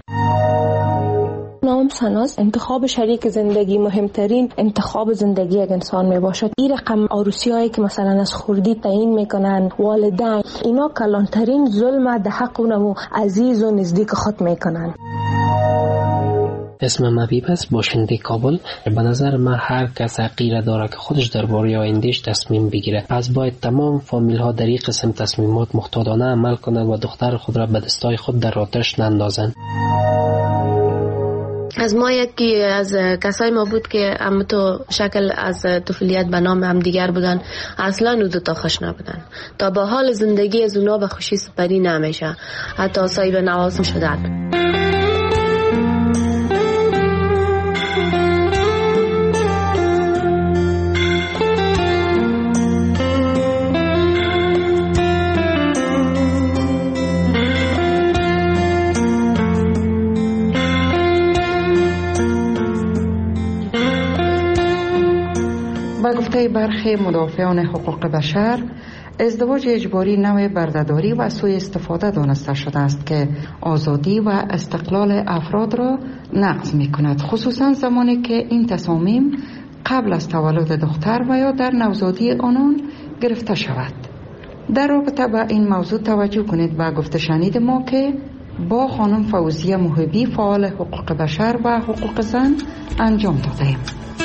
نام سناس انتخاب شریک زندگی مهمترین انتخاب زندگی یک انسان می باشد. این رقم عروسی هایی که مثلا از خردی تعیین میکنن والدین، اینا کلانترین ظلم در حق اونمو عزیز و نزدیک خود میکنن. اسمم حبیب است، باشنده کابل. به نظر من هر کس حقیره داره که خودش درباره آیندهش تصمیم بگیره. پس باید تمام فامیل ها در این قسم تصمیمات محتاطانه عمل کنند و دختر خود را به دستای خود در آتش نندازند. از ما یکی از کسای ما بود که هم تو شکل از طفولیت به نام هم دیگر بودن، اصلا او دو تا خوش نبودن. تا با حال زندگی از اونا به خوشی سپری نمیشه، حتی صاحب نوازم شدن. با گفته برخی مدافعان حقوق بشر، ازدواج اجباری نوع بردهداری و سوء استفاده دانسته شده است که آزادی و استقلال افراد را نقض می کند، خصوصا زمانی که این تصامیم قبل از تولد دختر و یا در نوزادی آنان گرفته شود. در رابطه با این موضوع توجه کنید به گفته شنید ما که با خانم فوزیه محبی، فعال حقوق بشر و حقوق زن، انجام دادیم.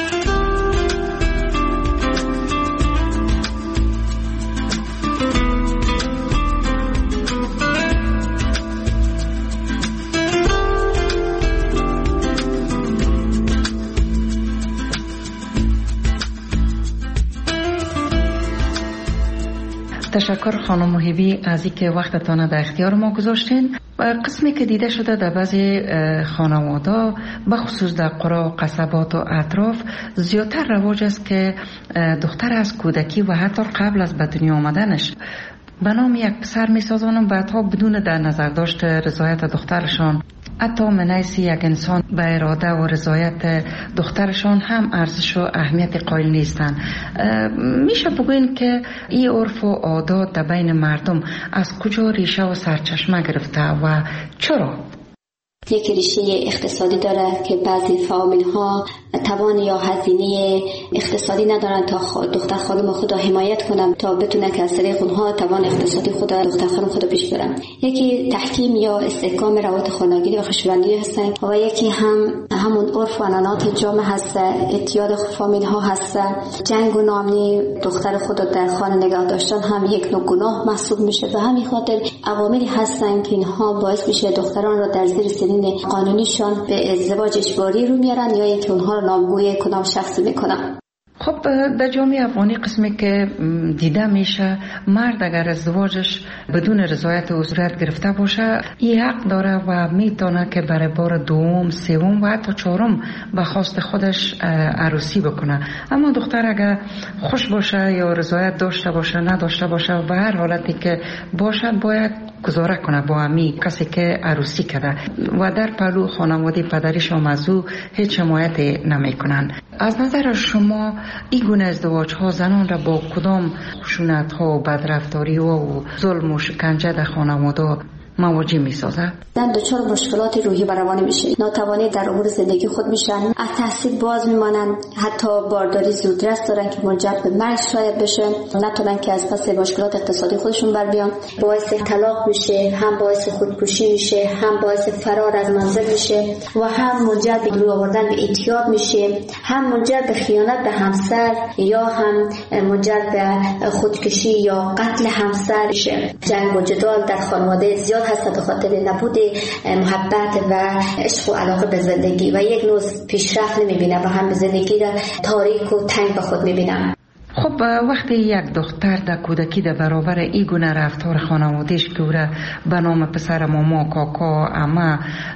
تشکر خانم محبی از اینکه وقتتان در اختیار ما گذاشتین. قسمی که دیده شده در بعضی خانواده به خصوص در قرى و قصبات و اطراف زیادتر رواج است که دختر از کودکی و حتی قبل از به دنیا آمدنش به نام یک پسر می سازن و بعدها بدون در نظر داشت رضایت دخترشان، حتی منیس یک انسان به اراده و رضایت دخترشان هم ارزش و اهمیت قائل نیستند. میشه بگوین که این عرف و عادات در بین مردم از کجا ریشه و سرچشمه گرفته و چرا؟ یک ریشه اقتصادی داره که بعضی فامیل ها توان یا هزینه اقتصادی ندارن تا دختر خانم خود را حمایت کنن تا بتونه که از طریق اونها توان اقتصادی خود دختر خانم خود پیش برن. یکی تحکیم یا استحکام روابط خانوادگی و خویشاوندی هستن و یکی هم همون عرف و عنعنات جامعه هست، اعتیاد فامیل ها هست. جنگ و ناامنی دختر خود در خانه نگاه داشتن هم یک نوع گناه محسوب میشه. به همین خاطر عواملی هستن که اینها باعث میشه دختران را در زیر سنین قانونیشان به ازدواج اجباری رو میارن یا اینکه اونها رو نامگوی کدام شخصی میکنن. خب در جامعه افغانی قسمی که دیده میشه، مرد اگر ازدواجش بدون رضایت او صورت گرفته باشه، این حق داره و میتونه که برای بار دوم، سوم و حتی چهارم به خواست خودش عروسی بکنه. اما دختر اگر خوش باشه یا رضایت داشته باشه نداشته باشه و هر حالتی که باشه باید گزاره کنه با امی کسی که عروسی کرده و در پلو خانواده پدریش هم از او هیچ حمایت نمی کنن. از نظر شما این گونه ازدواج ها زنان را با کدام خشونت ها و بدرفتاری ها و ظلم و شکنجه در خانواده مواجه می سازه؟ زن دچار مشکلات روحی و روانی میشه، ناتوانی در امور زندگی خود میشن، از تحصیل باز میمانند، حتی بارداری زودرس دارن که منجر به مرگ شاید بشه، نتونن که از پس مشکلات اقتصادی خودشون بر بیان، باعث طلاق میشه، هم باعث خودکشی میشه، هم باعث فرار از منزل میشه و هم منجر به روی آوردن به اعتیاد میشه، هم منجر به خیانت به همسر یا هم منجر به خودکشی یا قتل همسر میشه. جنگ و جدال در خانواده زیاد هست به خاطر نبود محبت و عشق و علاقه به زندگی و یک نوع پیشرفت نمیبینه و هم زندگی را تاریک و تنگ به خود میبینه. خب وقتی یک دختر در کودکی در برابر این گونه رفتار خانوادهش که او را به نام پسر ماما، کاکا، عمه،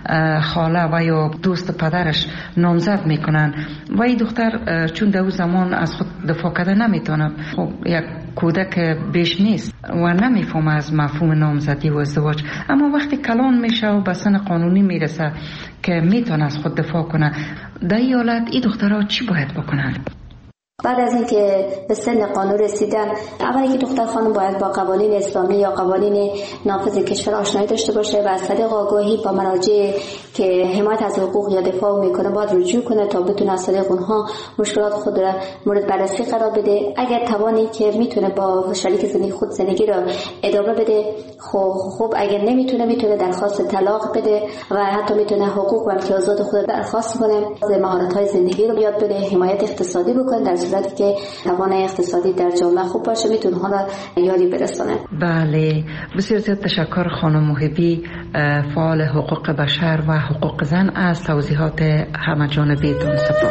خاله و یا دوست پدرش نامزد میکنن و این دختر چون در اون زمان از خود دفاع کرده نمیتونه، خب یک کودک بیش نیست و نمیفهمه از مفهوم نامزدی و ازدواج، اما وقتی کلان میشه و به سن قانونی میرسه که میتونه از خود دفاع کنه، در این حالت این دخترها چی باید بکنن؟ بعد از اینکه به سن قانون رسیدن، اولی که دختر خانم باید با قوانین اسلامی یا قوانین نافذ کشور آشنایی داشته باشه و از طریق آگاهی با مراجع که حمایت از حقوق یا دفاع میکنه باید رجوع کنه تا بتونه از طریق اونها مشکلات خود را مورد بررسی قرار بده. اگر توانی که میتونه با شریک زندگی خود زندگی را ادامه بده، خب خب اگر نمیتونه میتونه درخواست طلاق بده و حتی میتونه حقوق و امتیازات خود درخواست کنه. مهارت‌های زندگی رو یاد بده، حمایت اقتصادی بکنه، در صورتی که توان اقتصادی در جامعه خوب باشه میتونه حالا یاری برسونه. بله، بسیار زیاد تشکر خانم محبی، فعال حقوق بشر و حقوق زن، از توضیحات همه جانبیتون. سپاس.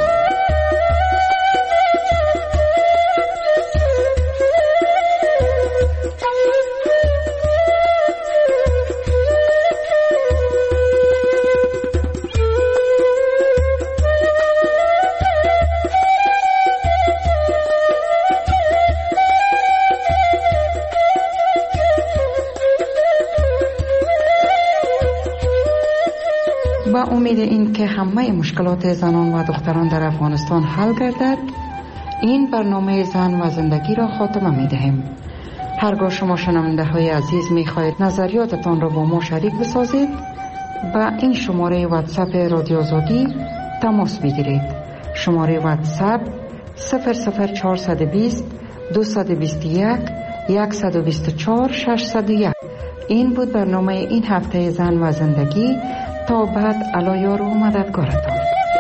با امید این که همه مشکلات زنان و دختران در افغانستان حل گردد، این برنامه زن و زندگی را خاتمه می دهیم. هرگاه شما شنونده های عزیز می خواهید نظریاتتان را با ما شریک بسازید، با این شماره واتساپ رادیو آزادی تماس بگیرید. شماره واتساپ صفر صفر چهارصد و بیست دویست و بیست و یک صد و بیست و چهار ششصد و یک. این بود برنامه این هفته زن و زندگی. تا بعد، علایار و مددگارتان.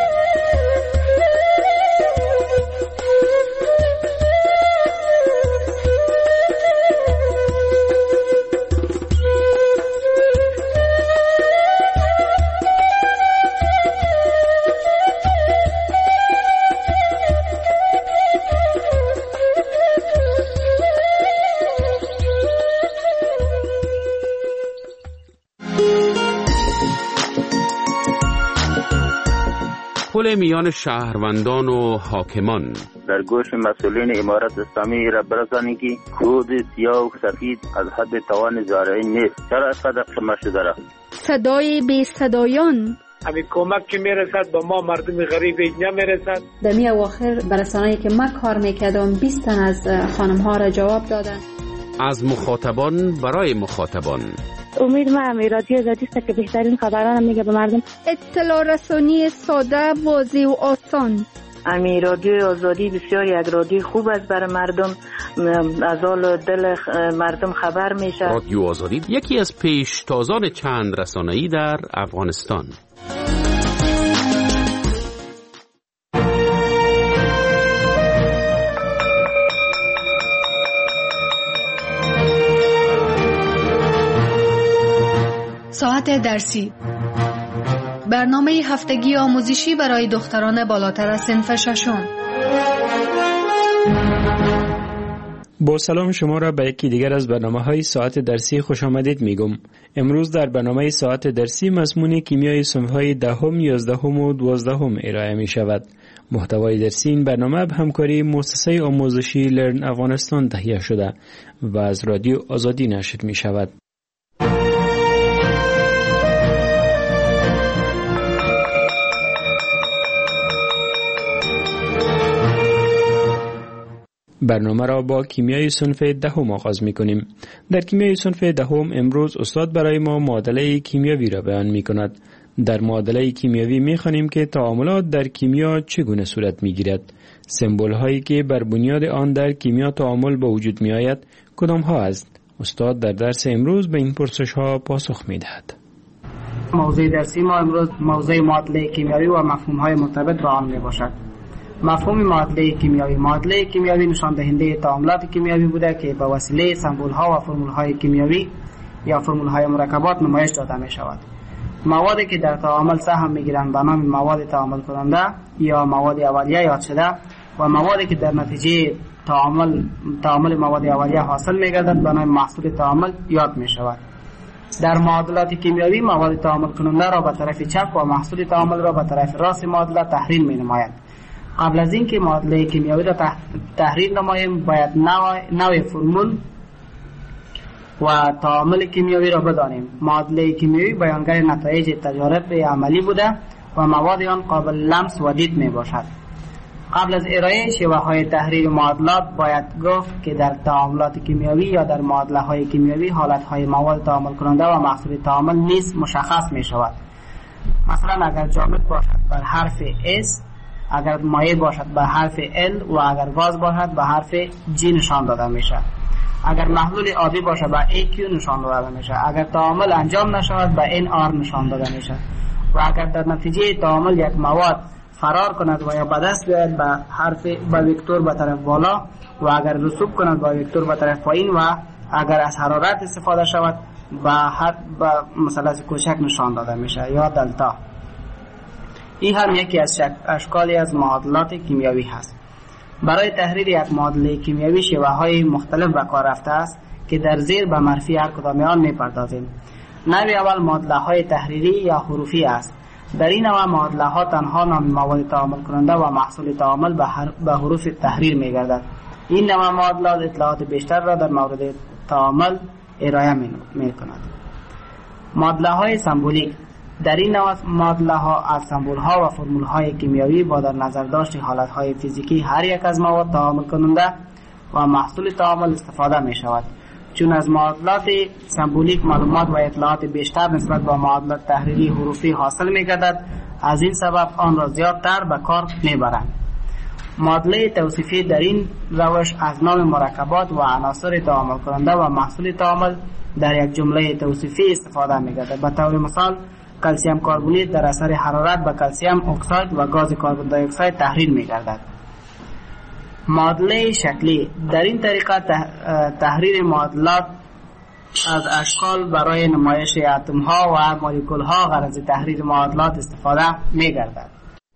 پل میان شهروندان و حاکمان. در گوش مسئولین امارت اسلامی را برسانید که کود سیاه و سفید از حد توان زارعی نیست. چرا صدق شما شده را؟ صدای بی صدایان. همین کمک که میرسد با ما مردم غریب اینجا میرسد. در می اواخر برسانه‌ای که من کار میکردم بیست تن از خانم ها را جواب دادن. از مخاطبان برای مخاطبان. امید ما هم رادیو آزادی است که بهترین خبران میگه به مردم. اطلاع رسانی ساده، واضح و آسان. امی رادیو آزادی بسیار یک رادیو خوب است برای مردم، از حال دل مردم خبر میشه. رادیو آزادی یکی از پیشتازان چند رسانه‌ای در افغانستان. ساعت درسی، برنامه هفتگی آموزشی برای دختران بالاتر از صنف ششم. با سلام شما را به یکی دیگر از برنامه‌های ساعت درسی خوش آمدید میگم. امروز در برنامه ساعت درسی مضمون کیمیای صنف‌های دهم، یازدهم و دوازدهم ارائه می شود. محتوای درسی این برنامه به همکاری مؤسسه آموزشی لرن افغانستان تهیه شده و از رادیو آزادی نشر می شود. برنامه را با کیمیای صنف دهم آغاز می کنیم. در کیمیای صنف دهم امروز استاد برای ما معادله کیمیاوی را بیان می کند. در معادله کیمیاوی می خوانیم که تعاملات در کیمیا چگونه صورت می گیرد. سمبل هایی که بر بنیاد آن در کیمیا تعامل به وجود می آید کدام ها است؟ استاد در درس امروز به این پرسش ها پاسخ می دهد. موضوع درسی ما امروز موضوع معادله کیمیاوی و مفهوم های مرتبط با آن می باشد. مفهوم معادله کیمیاوی. معادله کیمیاوی نشان دهنده تعاملات کیمیاوی بوده که به وسیله سمبل ها و فرمول های کیمیاوی یا فرمول های مرکبات نمایش داده می شود. موادی که در تعامل سهم می گیرند به نام مواد تعامل کننده یا مواد اولیه یاد شده و موادی که در نتیجه تعامل تعامل مواد اولیه حاصل می گردد به نام محصول تعامل یاد می شود. در معادلات کیمیاوی مواد تعامل کننده را به طرف چپ و محصول تعامل را به طرف راست معادله تحریل می نماید. قبل از اینکه معادله کیمیاوی را تحریل نماییم باید نوع فرمول و تعامل کیمیاوی را بدانیم. معادله کیمیاوی بیانگر نتایج تجارب عملی بوده و مواد آن قابل لمس و دید می باشد. قبل از ارائه شیوه های تحریر معادلات باید گفت که در تعاملات کیمیایی یا در معادله های کیمیایی حالت های مواد تعامل کننده و محصول تعامل نیز مشخص می شود. مثلا اگر جامد باشد بر حرف S، اگر مایع باشد به حرف L و اگر گاز باشد به حرف G نشان داده می شود. اگر محلول آبی باشد به ای کیو نشان داده می شود. اگر تعامل انجام نشود به ان آر نشان داده می شود. و اگر در نتیجه تعامل یک مواد فرار کند و یا به دست بیاید به حرف به وکتور به طرف بالا و اگر رسوب کند به وکتور به طرف پایین و اگر از حرارت استفاده شود به حد به مثلث کوچک نشان داده میشه یا دلتا. این هم یکی از اشکالی از معادلات کیمیایی هست. برای تحریر یک معادله کیمیایی شیوه های مختلف به کار رفته است که در زیر به معرفی هر کدام آن میپردازیم. نوع اول معادله های تحریری یا حروفی است. در این نوع معادله ها تنها نام مواد تعامل کننده و محصول تعامل به, به حروف تحریر می گردد. این نوع معادلات اطلاعات بیشتر را در مورد تعامل ارائه می کند. معادله های سمبولیک. در این نوع معادله ها از سمبول ها و فرمول های کیمیایی با در نظر داشت حالت های فیزیکی هر یک از مواد تعامل کننده و محصول تعامل استفاده می شود. چون از معادلات سمبولیک معلومات و اطلاعات بیشتر نسبت به معادلات تحریری حروفی حاصل می گردد، از این سبب آن را زیادتر به کار می برند. معادله توصیفی در این روش از نام مرکبات و عناصر تعامل کننده و محصول تعامل در یک جمله توصیفی استفاده می گردد. به طور مثال کلسیم کربونیت در اثر حرارت به کلسیم اکساید و گاز کربن دی اکساید تحریر می گردد. معادله شکلی. در این طریقه تحریر معادلات از اشکال برای نمایش اتم ها و مولکول ها غرض تحریر معادلات استفاده می گردد.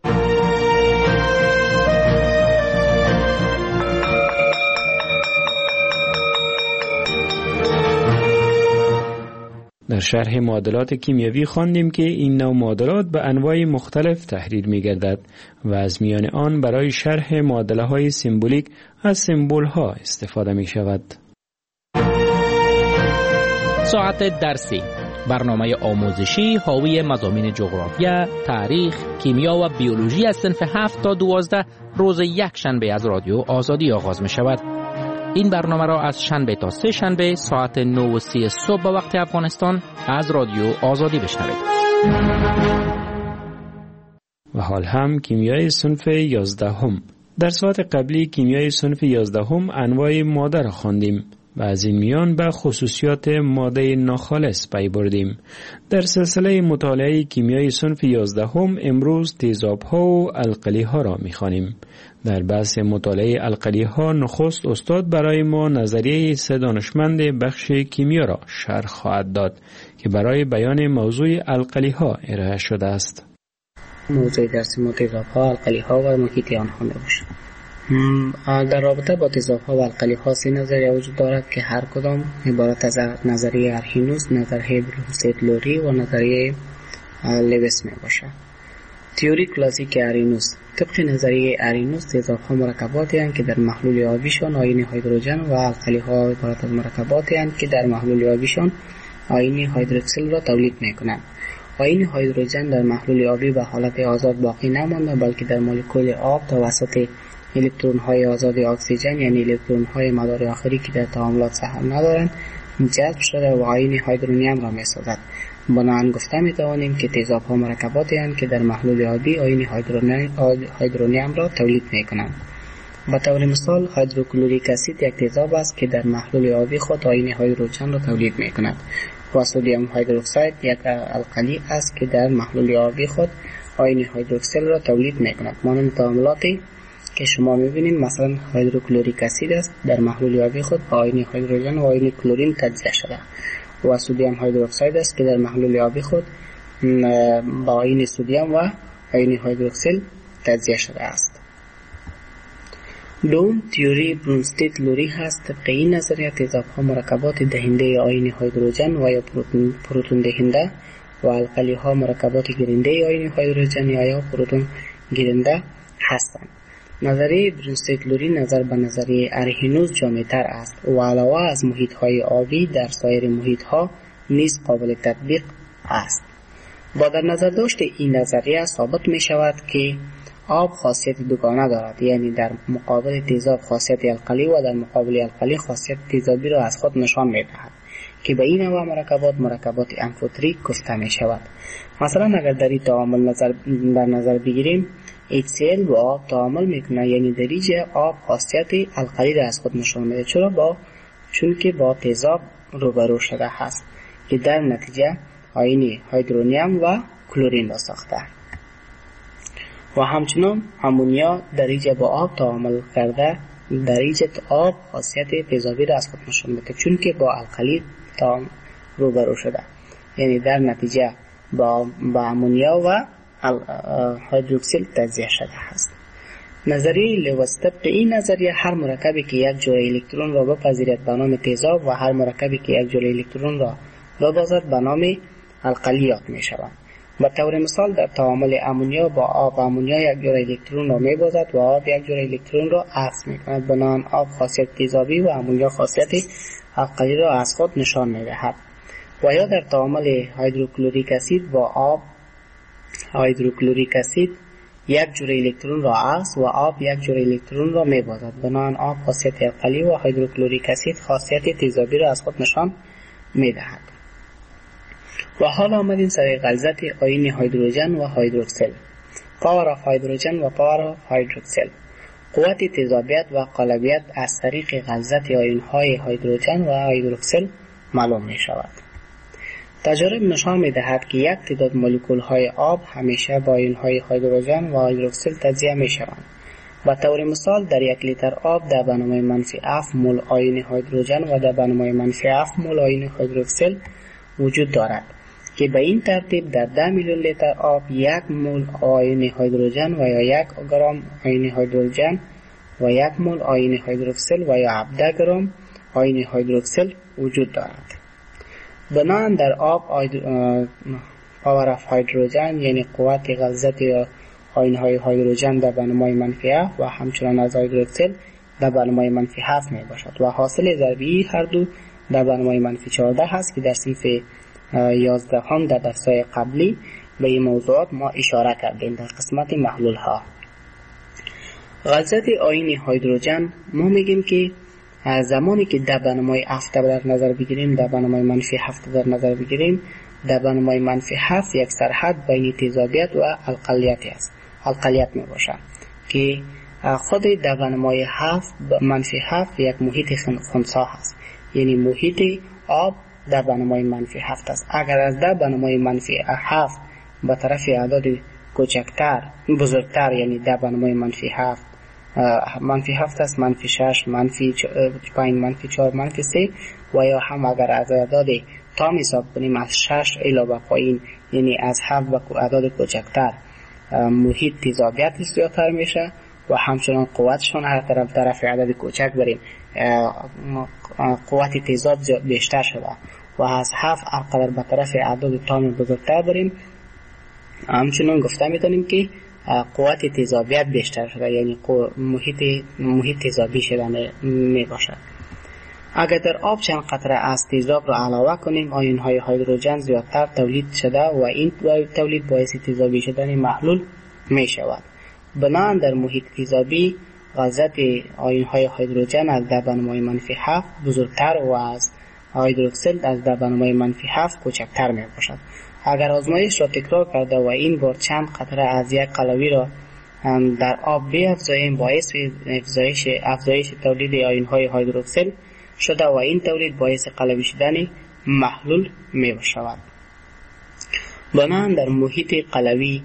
در شرح معادلات کیمیایی خواندیم که این نوع معادلات به انواع مختلف تحریر می گردد و از میان آن برای شرح معادله های سمبولیک از سمبول ها استفاده می شود. ساعت درسی، برنامه آموزشی حاوی مضامین جغرافیا، تاریخ، کیمیا و بیولوژی از صنف هفت تا دوازده روز یک شنبه از رادیو آزادی آغاز می شود. این برنامه را از شنبه تا سه شنبه ساعت نه و سی صبح به وقت افغانستان از رادیو آزادی بشنوید. و حال هم کیمیای صنف یازدهم. در ساعت قبلی کیمیای صنف یازدهم انواع ماده را خواندیم و از این میان به خصوصیات ماده ناخالص پی بردیم. در سلسله مطالعه کیمیای صنف یازدهم امروز تیزاب‌ها و القلی‌ها را می‌خوانیم. در بحث مطالعه القلی‌ها نخست استاد برای ما نظریه سه دانشمند بخش کیمیا را شرح خواهد داد که برای بیان موضوع القلی‌ها ارائه شده است. موضوع درس ما تیزاب‌ها، القلی‌ها و محیط آنها می‌باشد. در رابطه با تیزاب‌ها و القلی‌ها سه نظریه وجود دارد که هر کدام عبارت از نظریه ارهینوس، نظریه برونستیت لوری و نظریه لویس می‌باشد. تئوری کلاسیک ارهینوس. طبق نظریه ارهینوس تیزاب‌ها مرکباتی هستند که در محلول آبیشان آیین هیدروژن و القلی‌ها عبارت از مرکباتی هستند که در محلول آبیشان آیین هیدروکسیل را تولید می‌کنند. آیین هیدروژن در محلول آبی به حالت آزاد باقی نمانده بلکه در مولکول آب توسط الکترون های آزاد اکسیژن یعنی الکترون های مدار آخری که در تعاملات سهم ندارند جذب شده و آیین هیدرونیم را می‌سازد. بنابراین گفته می‌توانیم که تیزاب‌ها مرکباتی هستند که در محلول آبی آیین هیدرونیم را تولید می‌کنند. به طور مثال هیدروکلوریک اسید یک تیزاب است که در محلول آبی خود آیین هیدروژن را تولید می‌کند. و سدیم هیدروکساید یک القلی است که در محلول آبی خود آیین هیدروکسیل را تولید می‌کند. مانند تعاملاتی که شما می‌بینید مثلا هیدروکلوریک اسید است در محلول آبی خود با آیین هیدروژن و آیین کلورین تجزیه شده و سدیم هیدروکساید است که در محلول آبی خود با آیین سدیم و آیین هیدروکسیل تجزیه شده است. دوم تئوری برونستیت لوری هست. طبق این نظریه تیزاب‌ها مرکبات دهنده آیین هیدروژن و یا پروتون دهنده و القلی‌ها مرکبات گیرنده آیین هیدروژن یا پروتون گیرنده هستند. نظریه برونستیت لوری نظر به نظریه ارهینوس جامع‌تر است و علاوه از محیط‌های آبی در سایر محیط‌ها نیز قابل تطبیق است. با در نظر داشت این نظریه ثابت می شود که آب خاصیت دوگانه دارد، یعنی در مقابل تیزاب خاصیت القلی و در مقابل القلی خاصیت تیزابی را از خود نشان می‌دهد که به این نوع مرکبات مرکبات امفوتریک گفته می شود. مثلا اگر در این تعامل نظر در نظر بگیریم اچ سی ال با آب تعامل میکنه، یعنی در اینجا آب خاصیت القلی را از خود نشان میده، چرا؟ با چون که با تیزاب روبرو شده هست که در نتیجه آیین هیدرونیم و کلورین را ساخته. و همچنین امونیا در اینجا با آب تعامل کرده، در اینجا آب خاصیت تیزابی را از خود نشان میده چون که با القلی روبرو شده، یعنی در نتیجه با, با امونیا و هیدروکسیل تجزیه شده است. نظریه لوئیس طبق این نظریه هر مرکبی که یک جرعه الکترون را بپذیرد به نام تیزاب و هر مرکبی که یک جرعه الکترون را ببازد به نام القلیات می شود. به طور مثال در تعامل امونیا با آب، امونیا یک جرعه الکترون را می بازد و آب یک جرعه الکترون را عکس می کند، بنابراین آب خاصیت تیزابی و امونیا خاصیت القلی را از خود نشان می دهد. و یا در تعامل هیدروکلوریک اسید با آب، هیدروکلوریک اسید یک جرعه الکترون را عکس و آب یک جرعه الکترون را می بازد، بنابراین آب خاصیت القلی و هیدروکلوریک اسید خاصیت تیزابی را از خود نشان می دهد. و حال آمدیم سر غلظت آیین هیدروژن و هیدروکسل. پاور آف هیدروژن و پاور آف هیدروکسل. قوت تیزابیت و قالبیت از طریق غلظت آیین های هیدروژن و هیدروکسل معلوم می شود. تجارب نشان می دهد که یک تعداد مولکول های آب همیشه با آیین های هیدروژن و هیدروکسل تجزیه می شوند. به طور مثال در یک لیتر آب در بنمای منفی هفت مول آیین هیدروژن و در بنمای منفی هفت مول آیین هیدروکسل وجود دارد که به این ترتیب در ده میلیون لیتر آب یک مول آیین هیدروژن و یا یک گرم آیین هیدروژن و یک مول آیین هیدروکسل و یا هفده گرم آیین هیدروکسل وجود دارد. بنابراین در آب پاور آف هیدروژن یعنی قوت غلظت آیین های هیدروژن در بنمای منفی هفت و همچنان از هیدروکسل در بنمای منفی هفت می باشد و حاصل ضربی هر دو در بنمای منفی چهارده هست که در صنف یازده هم در درس‌های قبلی به این موضوعات ما اشاره کردیم در قسمت محلول ها. غلظت آیین هیدروژن ما میگیم که زمانی که در بنمای هفت در نظر بگیریم، در بنمای منفی هفت در نظر بگیریم، در بنمای منفی هفت یک سرحد بین تیزابیت و القلیت است، القلیت می باشد که خود در بنمای هفت منفی هفت یک محیط خنثی هست، یعنی محیط آب در بنمای منفی هفت است. اگر از در بنمای منفی هفت به طرف اعداد کوچکتر بزرگتر، یعنی در بنمای منفی هفت منفی هفت است، منفی شش، منفی پنج، منفی چهار، منفی سه و یا هم اگر از اعداد تام حساب کنیم از شش الی به پایین، یعنی از هفت به اعداد کوچکتر، محیط تیزابیت زیادتر میشه و همچنان قوتشون هر طرف طرف عدد کوچک بریم قوت تیزاب بیشتر شده و از هفت اقدر به طرف اعداد تام بزرگتر بریم همچنان گفته میتونیم که قوت تیزابیت بیشتر شده، یعنی محیط محیط تیزابی شدن می باشد. اگر در آب چند قطره از تیزاب را علاوه کنیم آیون های هیدروژن زیادتر تولید شده و این تولید باعث تیزابی شدن محلول می شود. بنابراین در محیط تیزابی غلظت آیون های هیدروژن از در بنمای منفی هفت بزرگتر و از هیدروکسل از در بنمای منفی هفت کوچکتر می باشد. اگر آزمایش را تکرار کرده و این بار چند قطره از یک قلوی را در آب بیافزاییم باعث افزایش افزایش تولید آیون های هیدروکسل شده و این تولید باعث قلوی شدن محلول می شود. بنابراین در محیط قلوی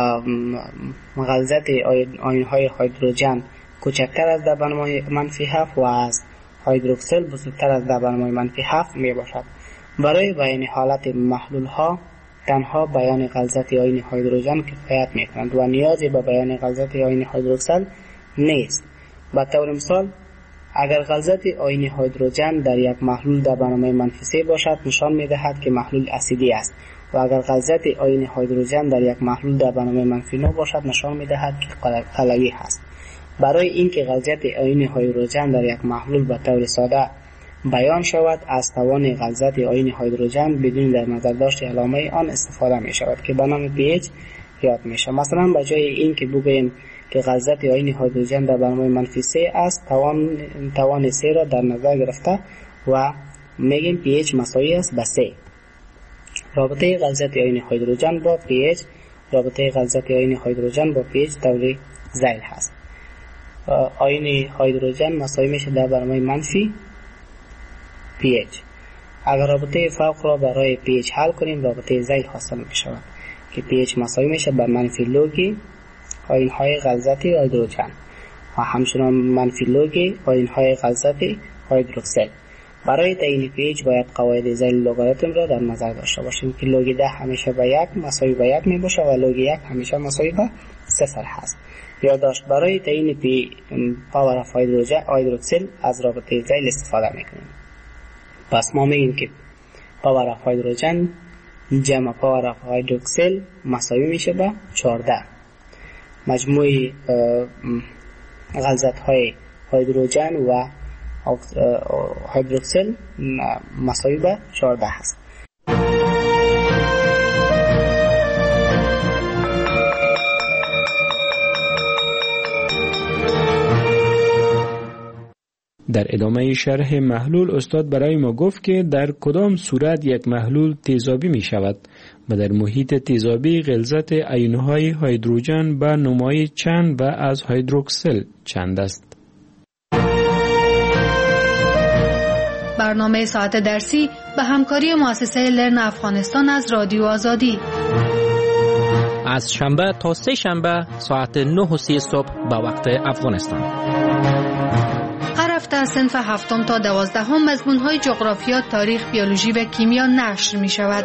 غلظت آیون های هیدروژن کوچکتر از در بنمای منفی هفت و از هیدروکسل بزرگتر از در بنمای منفی هفت می باشد. برای بیان حالت محلول ها تنها بیان غلظت آیون هیدروژن کفایت می کند و نیازی به بیان غلظت آیون هیدروکسل نیست. به طور مثال اگر غلظت آیون هیدروژن در یک محلول در بنمای منفی سه باشد نشان می دهد که محلول اسیدی است و اگر غلظت آیون هیدروژن در یک محلول در بنمای منفی نه باشد نشان می دهد که قلوی است. برای اینکه غلظت آیون هیدروژن در یک محلول به طور ساده بیان شود از توان غلظت آیون هیدروژن بدون در نظر داشت علامه آن استفاده می شود که به نام pH یاد میشه. مثلا به جای این که بگوییم که غلظت آیون هیدروژن در برنامه منفی سه است، توان توان سه را در نظر گرفته و میگیم پی اچ مساوی است به سه. رابطه غلظت آیون هیدروژن با پی اچ رابطه غلظت آیون هیدروژن با پی اچ طوری ذیل هست. آیون هیدروژن مساوی میشه در برنامه منفی پی اچ. اگر رابطه فوق را برای پی اچ حل کنیم، رابطه ذیل حاصل می شود که پی اچ مساوی میشه به منفی لوگ آیون های غلظت هیدروژن و همچنان منفی لوگ آیون های غلظت هیدروکسل. برای تعیین پی اچ باید قواعد ذیل لوگاریتم را در نظر داشته باشیم که لوگ ده همیشه به یک مساوی به یک می باشه و لوگ یک همیشه مساوی به صفر هست. یادداشت: برای تعیین پی پاور اف هیدروژن هیدروکسل از رابطه ذیل استفاده میکنیم. پس ما میگیم که پاور اف هیدروژن جمع پاور اف هیدروکسل مساوی میشه به چهارده. مجموع غلظت های هیدروژن و هیدروکسل مساوی به چهارده هست. در ادامه شرح محلول استاد برای ما گفت که در کدام صورت یک محلول تیزابی می شود و در محیط تیزابی غلظت آیون‌های هیدروژن به نمای چند و از هیدروکسل چند است. برنامه ساعت درسی به همکاری مؤسسه لرن افغانستان از رادیو آزادی از شنبه تا سه شنبه ساعت نه و سی صبح به وقت افغانستان. هر هفته از صنف هفتم تا دوازدهم مضمون‌های جغرافیا، تاریخ، بیولوژی و کیمیا نشر می شود.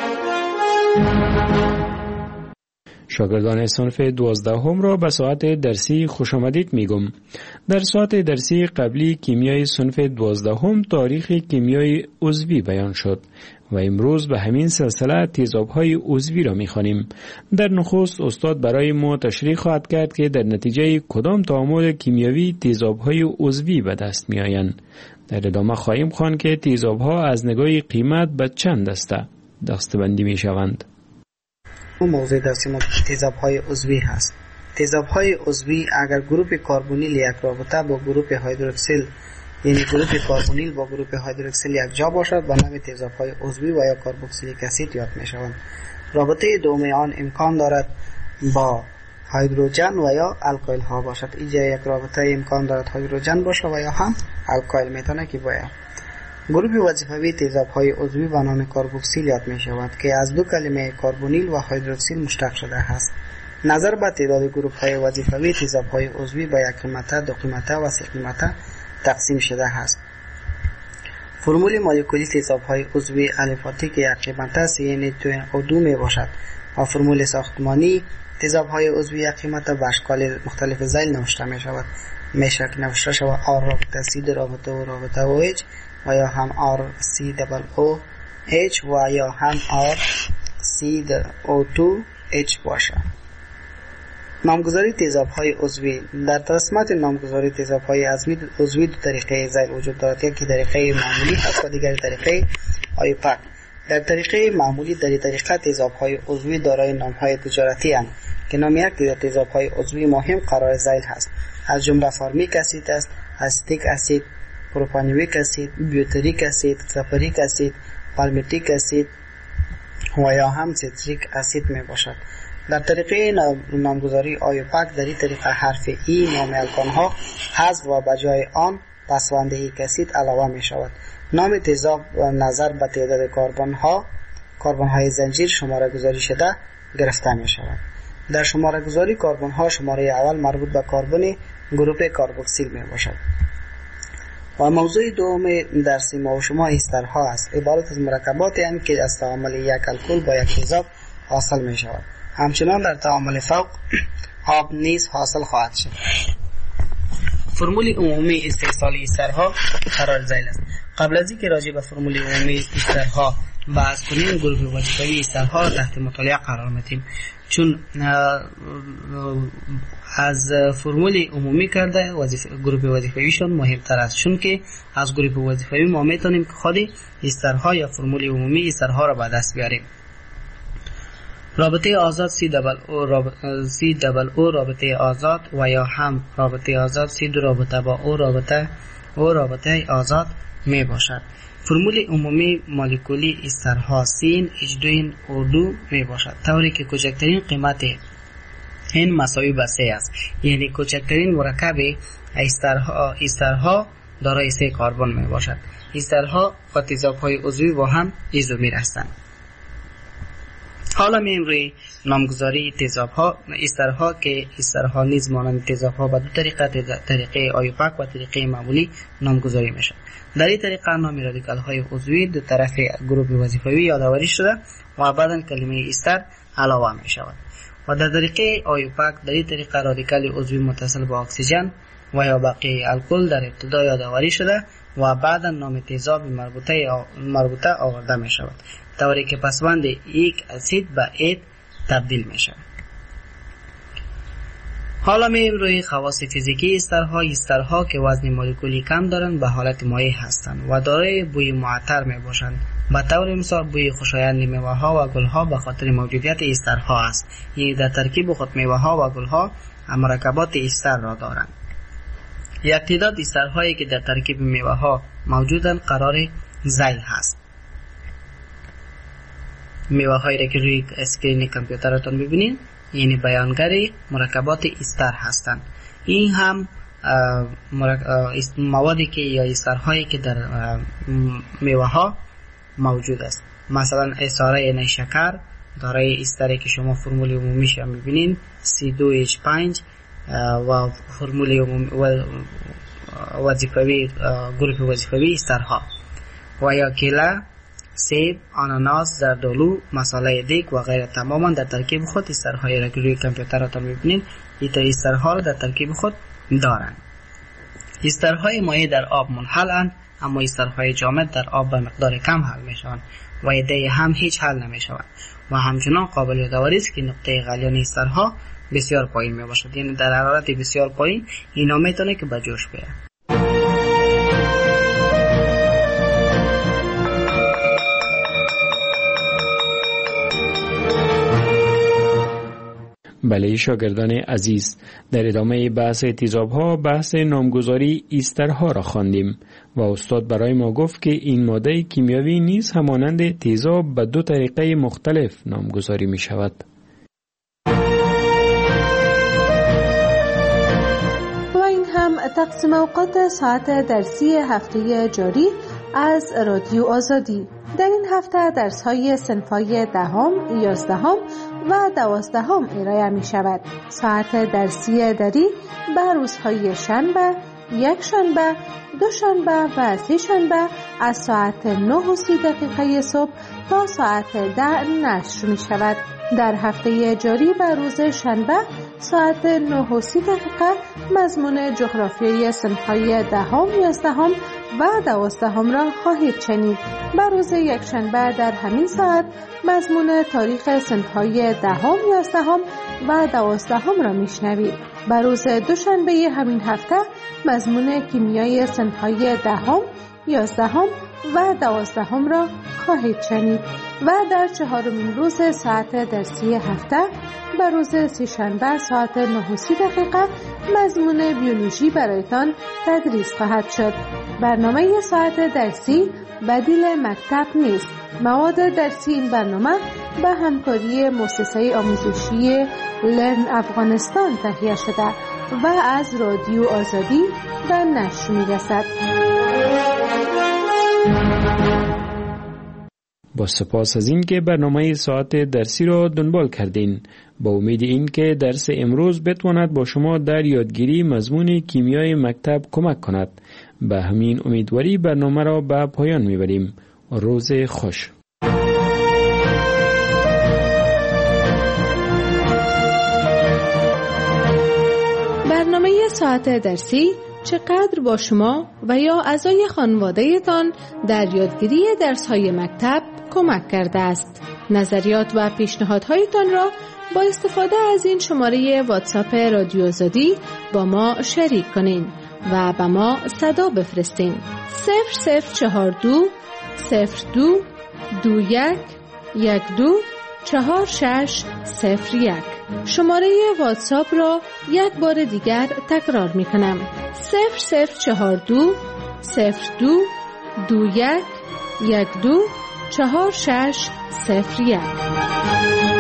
شاگردان صنف دوازدهم را به ساعت درسی خوش آمدید میگم. در ساعت درسی قبلی کیمیای صنف دوازدهم تاریخ کیمیای عضوی بیان شد و امروز به همین سلسله تیزاب‌های عضوی را می‌خوانیم. در نخست استاد برای ما تشریح خواهد کرد که در نتیجه کدام تعامل کیمیایی تیزاب‌های عضوی به دست می‌آیند. در ادامه خواهیم خواند که تیزاب‌ها از نگاه قیمت به چند دسته دسته‌بندی می‌شوند. موضوع درسی ما تیزاب‌های عضوی هست. تیزاب‌های عضوی اگر گروپ کربونیل یک رابطه با گروپ هیدروکسیل، یعنی گروپ کربونیل با گروپ هیدروکسیل یک جا باشد، به نام تیزاب‌های عضوی و یا کربوکسیلیک اسید یاد می‌شوند. رابطه دوم آن امکان دارد با هیدروژن و یا الکایل ها باشد. اینجا یک رابطه امکان دارد هیدروژن باشه و یا هم الکایل میتونه که باید. گروپ وظیفوی تیزاب‌های عضوی به نام کربوکسیل یاد می‌شود که از دو کلمه کربونیل و هیدروکسیل مشتق شده است. نظر به تعداد گروپ‌های وظیفوی تیزاب‌های عضوی به یک قیمته، دو قیمته و سه قیمته تقسیم شده است. فرمول مولکولی تیزاب‌های عضوی الفاتی که یک قیمته سی ان او دو می باشد و فرمول ساختمانی تیزاب‌های عضوی یک قیمته به اشکال مختلف ذیل نوشته می‌شود. میشه که نوشته شود آر رابطه سی رابطه و رابطه او اچ و یا هم آر سی دبل او اچ و یا هم آر سی او دو اچ باشه. نامگذاری تیزاب‌های عضوی. در قسمت نامگذاری تیزاب‌های عضوی دو طریقه ذیل وجود دارد، یکی طریقه معمولی هست و دیگری طریقه آیوپک. در طریقه معمولی در طریقه تیزاب‌های عضوی دارای نام‌های تجارتی اند که نام یک تیزاب‌های عضوی مهم قرار ذیل هست، از جمله فارمیک اسید است، استیک اسید، پروپانیویک اسید، بیوتریک اسید، سپریک اسید، پالمیتیک اسید و یا هم سیتریک اسید می باشد. در طریقه نامگذاری آیوپک در این طریقه حرف ای نام الکان ها حذف و بجای آن پسوندهی اسید علاوه می شود. نام تیزاب نظر به تعداد کربن ها کربن های زنجیر شماره گذاری شده گرفته می شود. در شماره گذاری کربن ها شماره اول مربوط به کربن گروپ کربوکسیل می باشد. و موضوع دوم درسی ما و شما استرها است، عبارت از مرکباتی هستند که از تعامل یک الکل با یک تیزاب حاصل می شود. همچنان در تعامل فوق آب نیز حاصل خواهد شد. فرمول عمومی استحصال استرها قرار ذیل است. قبل از اینکه راجع به فرمول عمومی استرها بحث کنیم، گروه وظیفه‌ای استرها را تحت مطالعه قرار میدیم، چون از فرمول عمومی کرده وظیفه گروه وظیفه‌ایشون مهمتر است، چون که از گروه وظیفه‌ای ما میتونیم که خود استرها یا فرمول عمومی استرها را به دست بیاریم. رابطه آزاد سی دبل او رابطه سی دبل او رابطه آزاد و یا هم رابطه آزاد سی دو رابطه با او رابطه او رابطه آزاد می باشد. فرمول عمومی مولکولی استرها سین اچ دو او دو می باشد، طوری که کوچکترین قیمت این مساوی به سه است، یعنی کوچکترین مرکب استرها استرها دارای سه کربن می باشد. استرها و تیزاب‌های عضوی با هم ایزومر هستند. حالا میایم روی نامگذاری تیزاب‌ها. استرها که استرها نیز مانند تیزاب‌ها به دو طریقه، طریقه آیوپاک و طریقه معمولی نامگذاری میشد. در این طریقه نام رادیکال‌های عضوی دو طرف گروه وظیفوی یادآوری شده و بعدا کلمه استر علاوه می شود. و در طریقه آیوپاک در این طریقه رادیکال عضوی متصل با اکسیژن و یا بقیه الکل در ابتدا یادآوری شده و بعدا نام تیزاب مربوطه مربوطه آورده می شود، طوری که پسوند یک اسید به اید تبدیل می شود. حالا میایم روی خواص فیزیکی استرها. استرها که وزن مولکولی کم دارند به حالت مایع هستند و دارای بوی معطر می باشند. به طور مثال بوی خوشایند میوه ها و گل ها به خاطر موجودیت استرها است، یعنی در ترکیب خود میوه ها و گل ها مرکبات استر را دارند. یک تعداد استرهایی که در ترکیب میوه ها موجودند قرار ذیل هست. میوه هایی را که روی اسکرین کامپیوترتون ببینید یعنی بیانگر مرکبات استر هستند. این هم موادی که یا استرهایی که در میوه ها موجود است. مثلا اساره نیشکر دارای استری که شما فرمول عمومیش هم میبینید سی دو اچ پنج و فرمول وظیفوی گروه وظیفوی استرها و یا کیله، سیب، آناناس، زردآلو، مصالحه دیگ و غیره تماما در ترکیب خود استرهایی را که روی کامپیوترتان میبینید این استرها را در ترکیب خود دارند. استرهای مایع در آب منحلند، اما استرهای جامد در آب به مقدار کم حل میشوند و ایده هم هیچ حل نمیشوند و همچنان قابل یادآوری است که نقطه غلیان استرها بسیار پایین می باشد، یعنی در حرارت بسیار پایین اینا میتونه که به جوش بیاد. بله شاگردان عزیز، در ادامه بحث تیزاب‌ها بحث نامگذاری استرها را خواندیم و استاد برای ما گفت که این ماده کیمیاوی نیز همانند تیزاب به دو طریقه مختلف نامگذاری می شود. و این هم تقسیم اوقات ساعت درسی هفته جاری از رادیو آزادی. در این هفته درس‌های صنف‌های دهم، یازدهم و دوازدهم ارائه می شود. ساعت درسی دری به روزهای شنبه، یک شنبه، دو شنبه و سه شنبه از ساعت نه و سی دقیقه صبح تا ساعت ده نشر می شود. در هفته جاری به روز شنبه ساعت نه و سی دقیقه مضمون جغرافیای صنف‌های دهم، یازدهم و دوازدهم را خواهید شنید. به روز یک شنبه در همین ساعت مضمون تاریخ صنف‌های دهم، یازدهم و دوازدهم را میشنوید. به روز دوشنبه همین هفته مضمون کیمیای صنف‌های دهم، یازدهم و دوازدهم را خواهید شنید و در چهارمین روز ساعت درسی هفته به روز سه‌شنبه ساعت نه و سی دقیقه مضمون بیولوژی برایتان تدریس خواهد شد. برنامه ساعت درسی بدیل مکتب نیست. مواد درسی این برنامه به همکاری مؤسسه آموزشی لرن افغانستان تهیه شده و از رادیو آزادی به نشر می‌رسد. با سپاس از این که برنامه ساعت درسی را دنبال کردین. با امید این که درس امروز بتواند با شما در یادگیری مضمون کیمیای مکتب کمک کند. به همین امیدواری برنامه را به پایان میبریم. روز خوش. برنامه ساعت درسی چقدر با شما و یا اعضای خانواده تان در یادگیری درس‌های مکتب کمک کرده است؟ نظریات و پیشنهادهایتان را با استفاده از این شماره واتساپ رادیو آزادی با ما شریک کنین و به ما صدا بفرستین. صفر صفر چهار دو صفر دو دو یک یک دو چهار شش صفر یک. شماره واتساپ را یک بار دیگر تکرار می کنم: صفر صفر چهار دو صفر دو دو یک یک دو چهار شش صفر یک.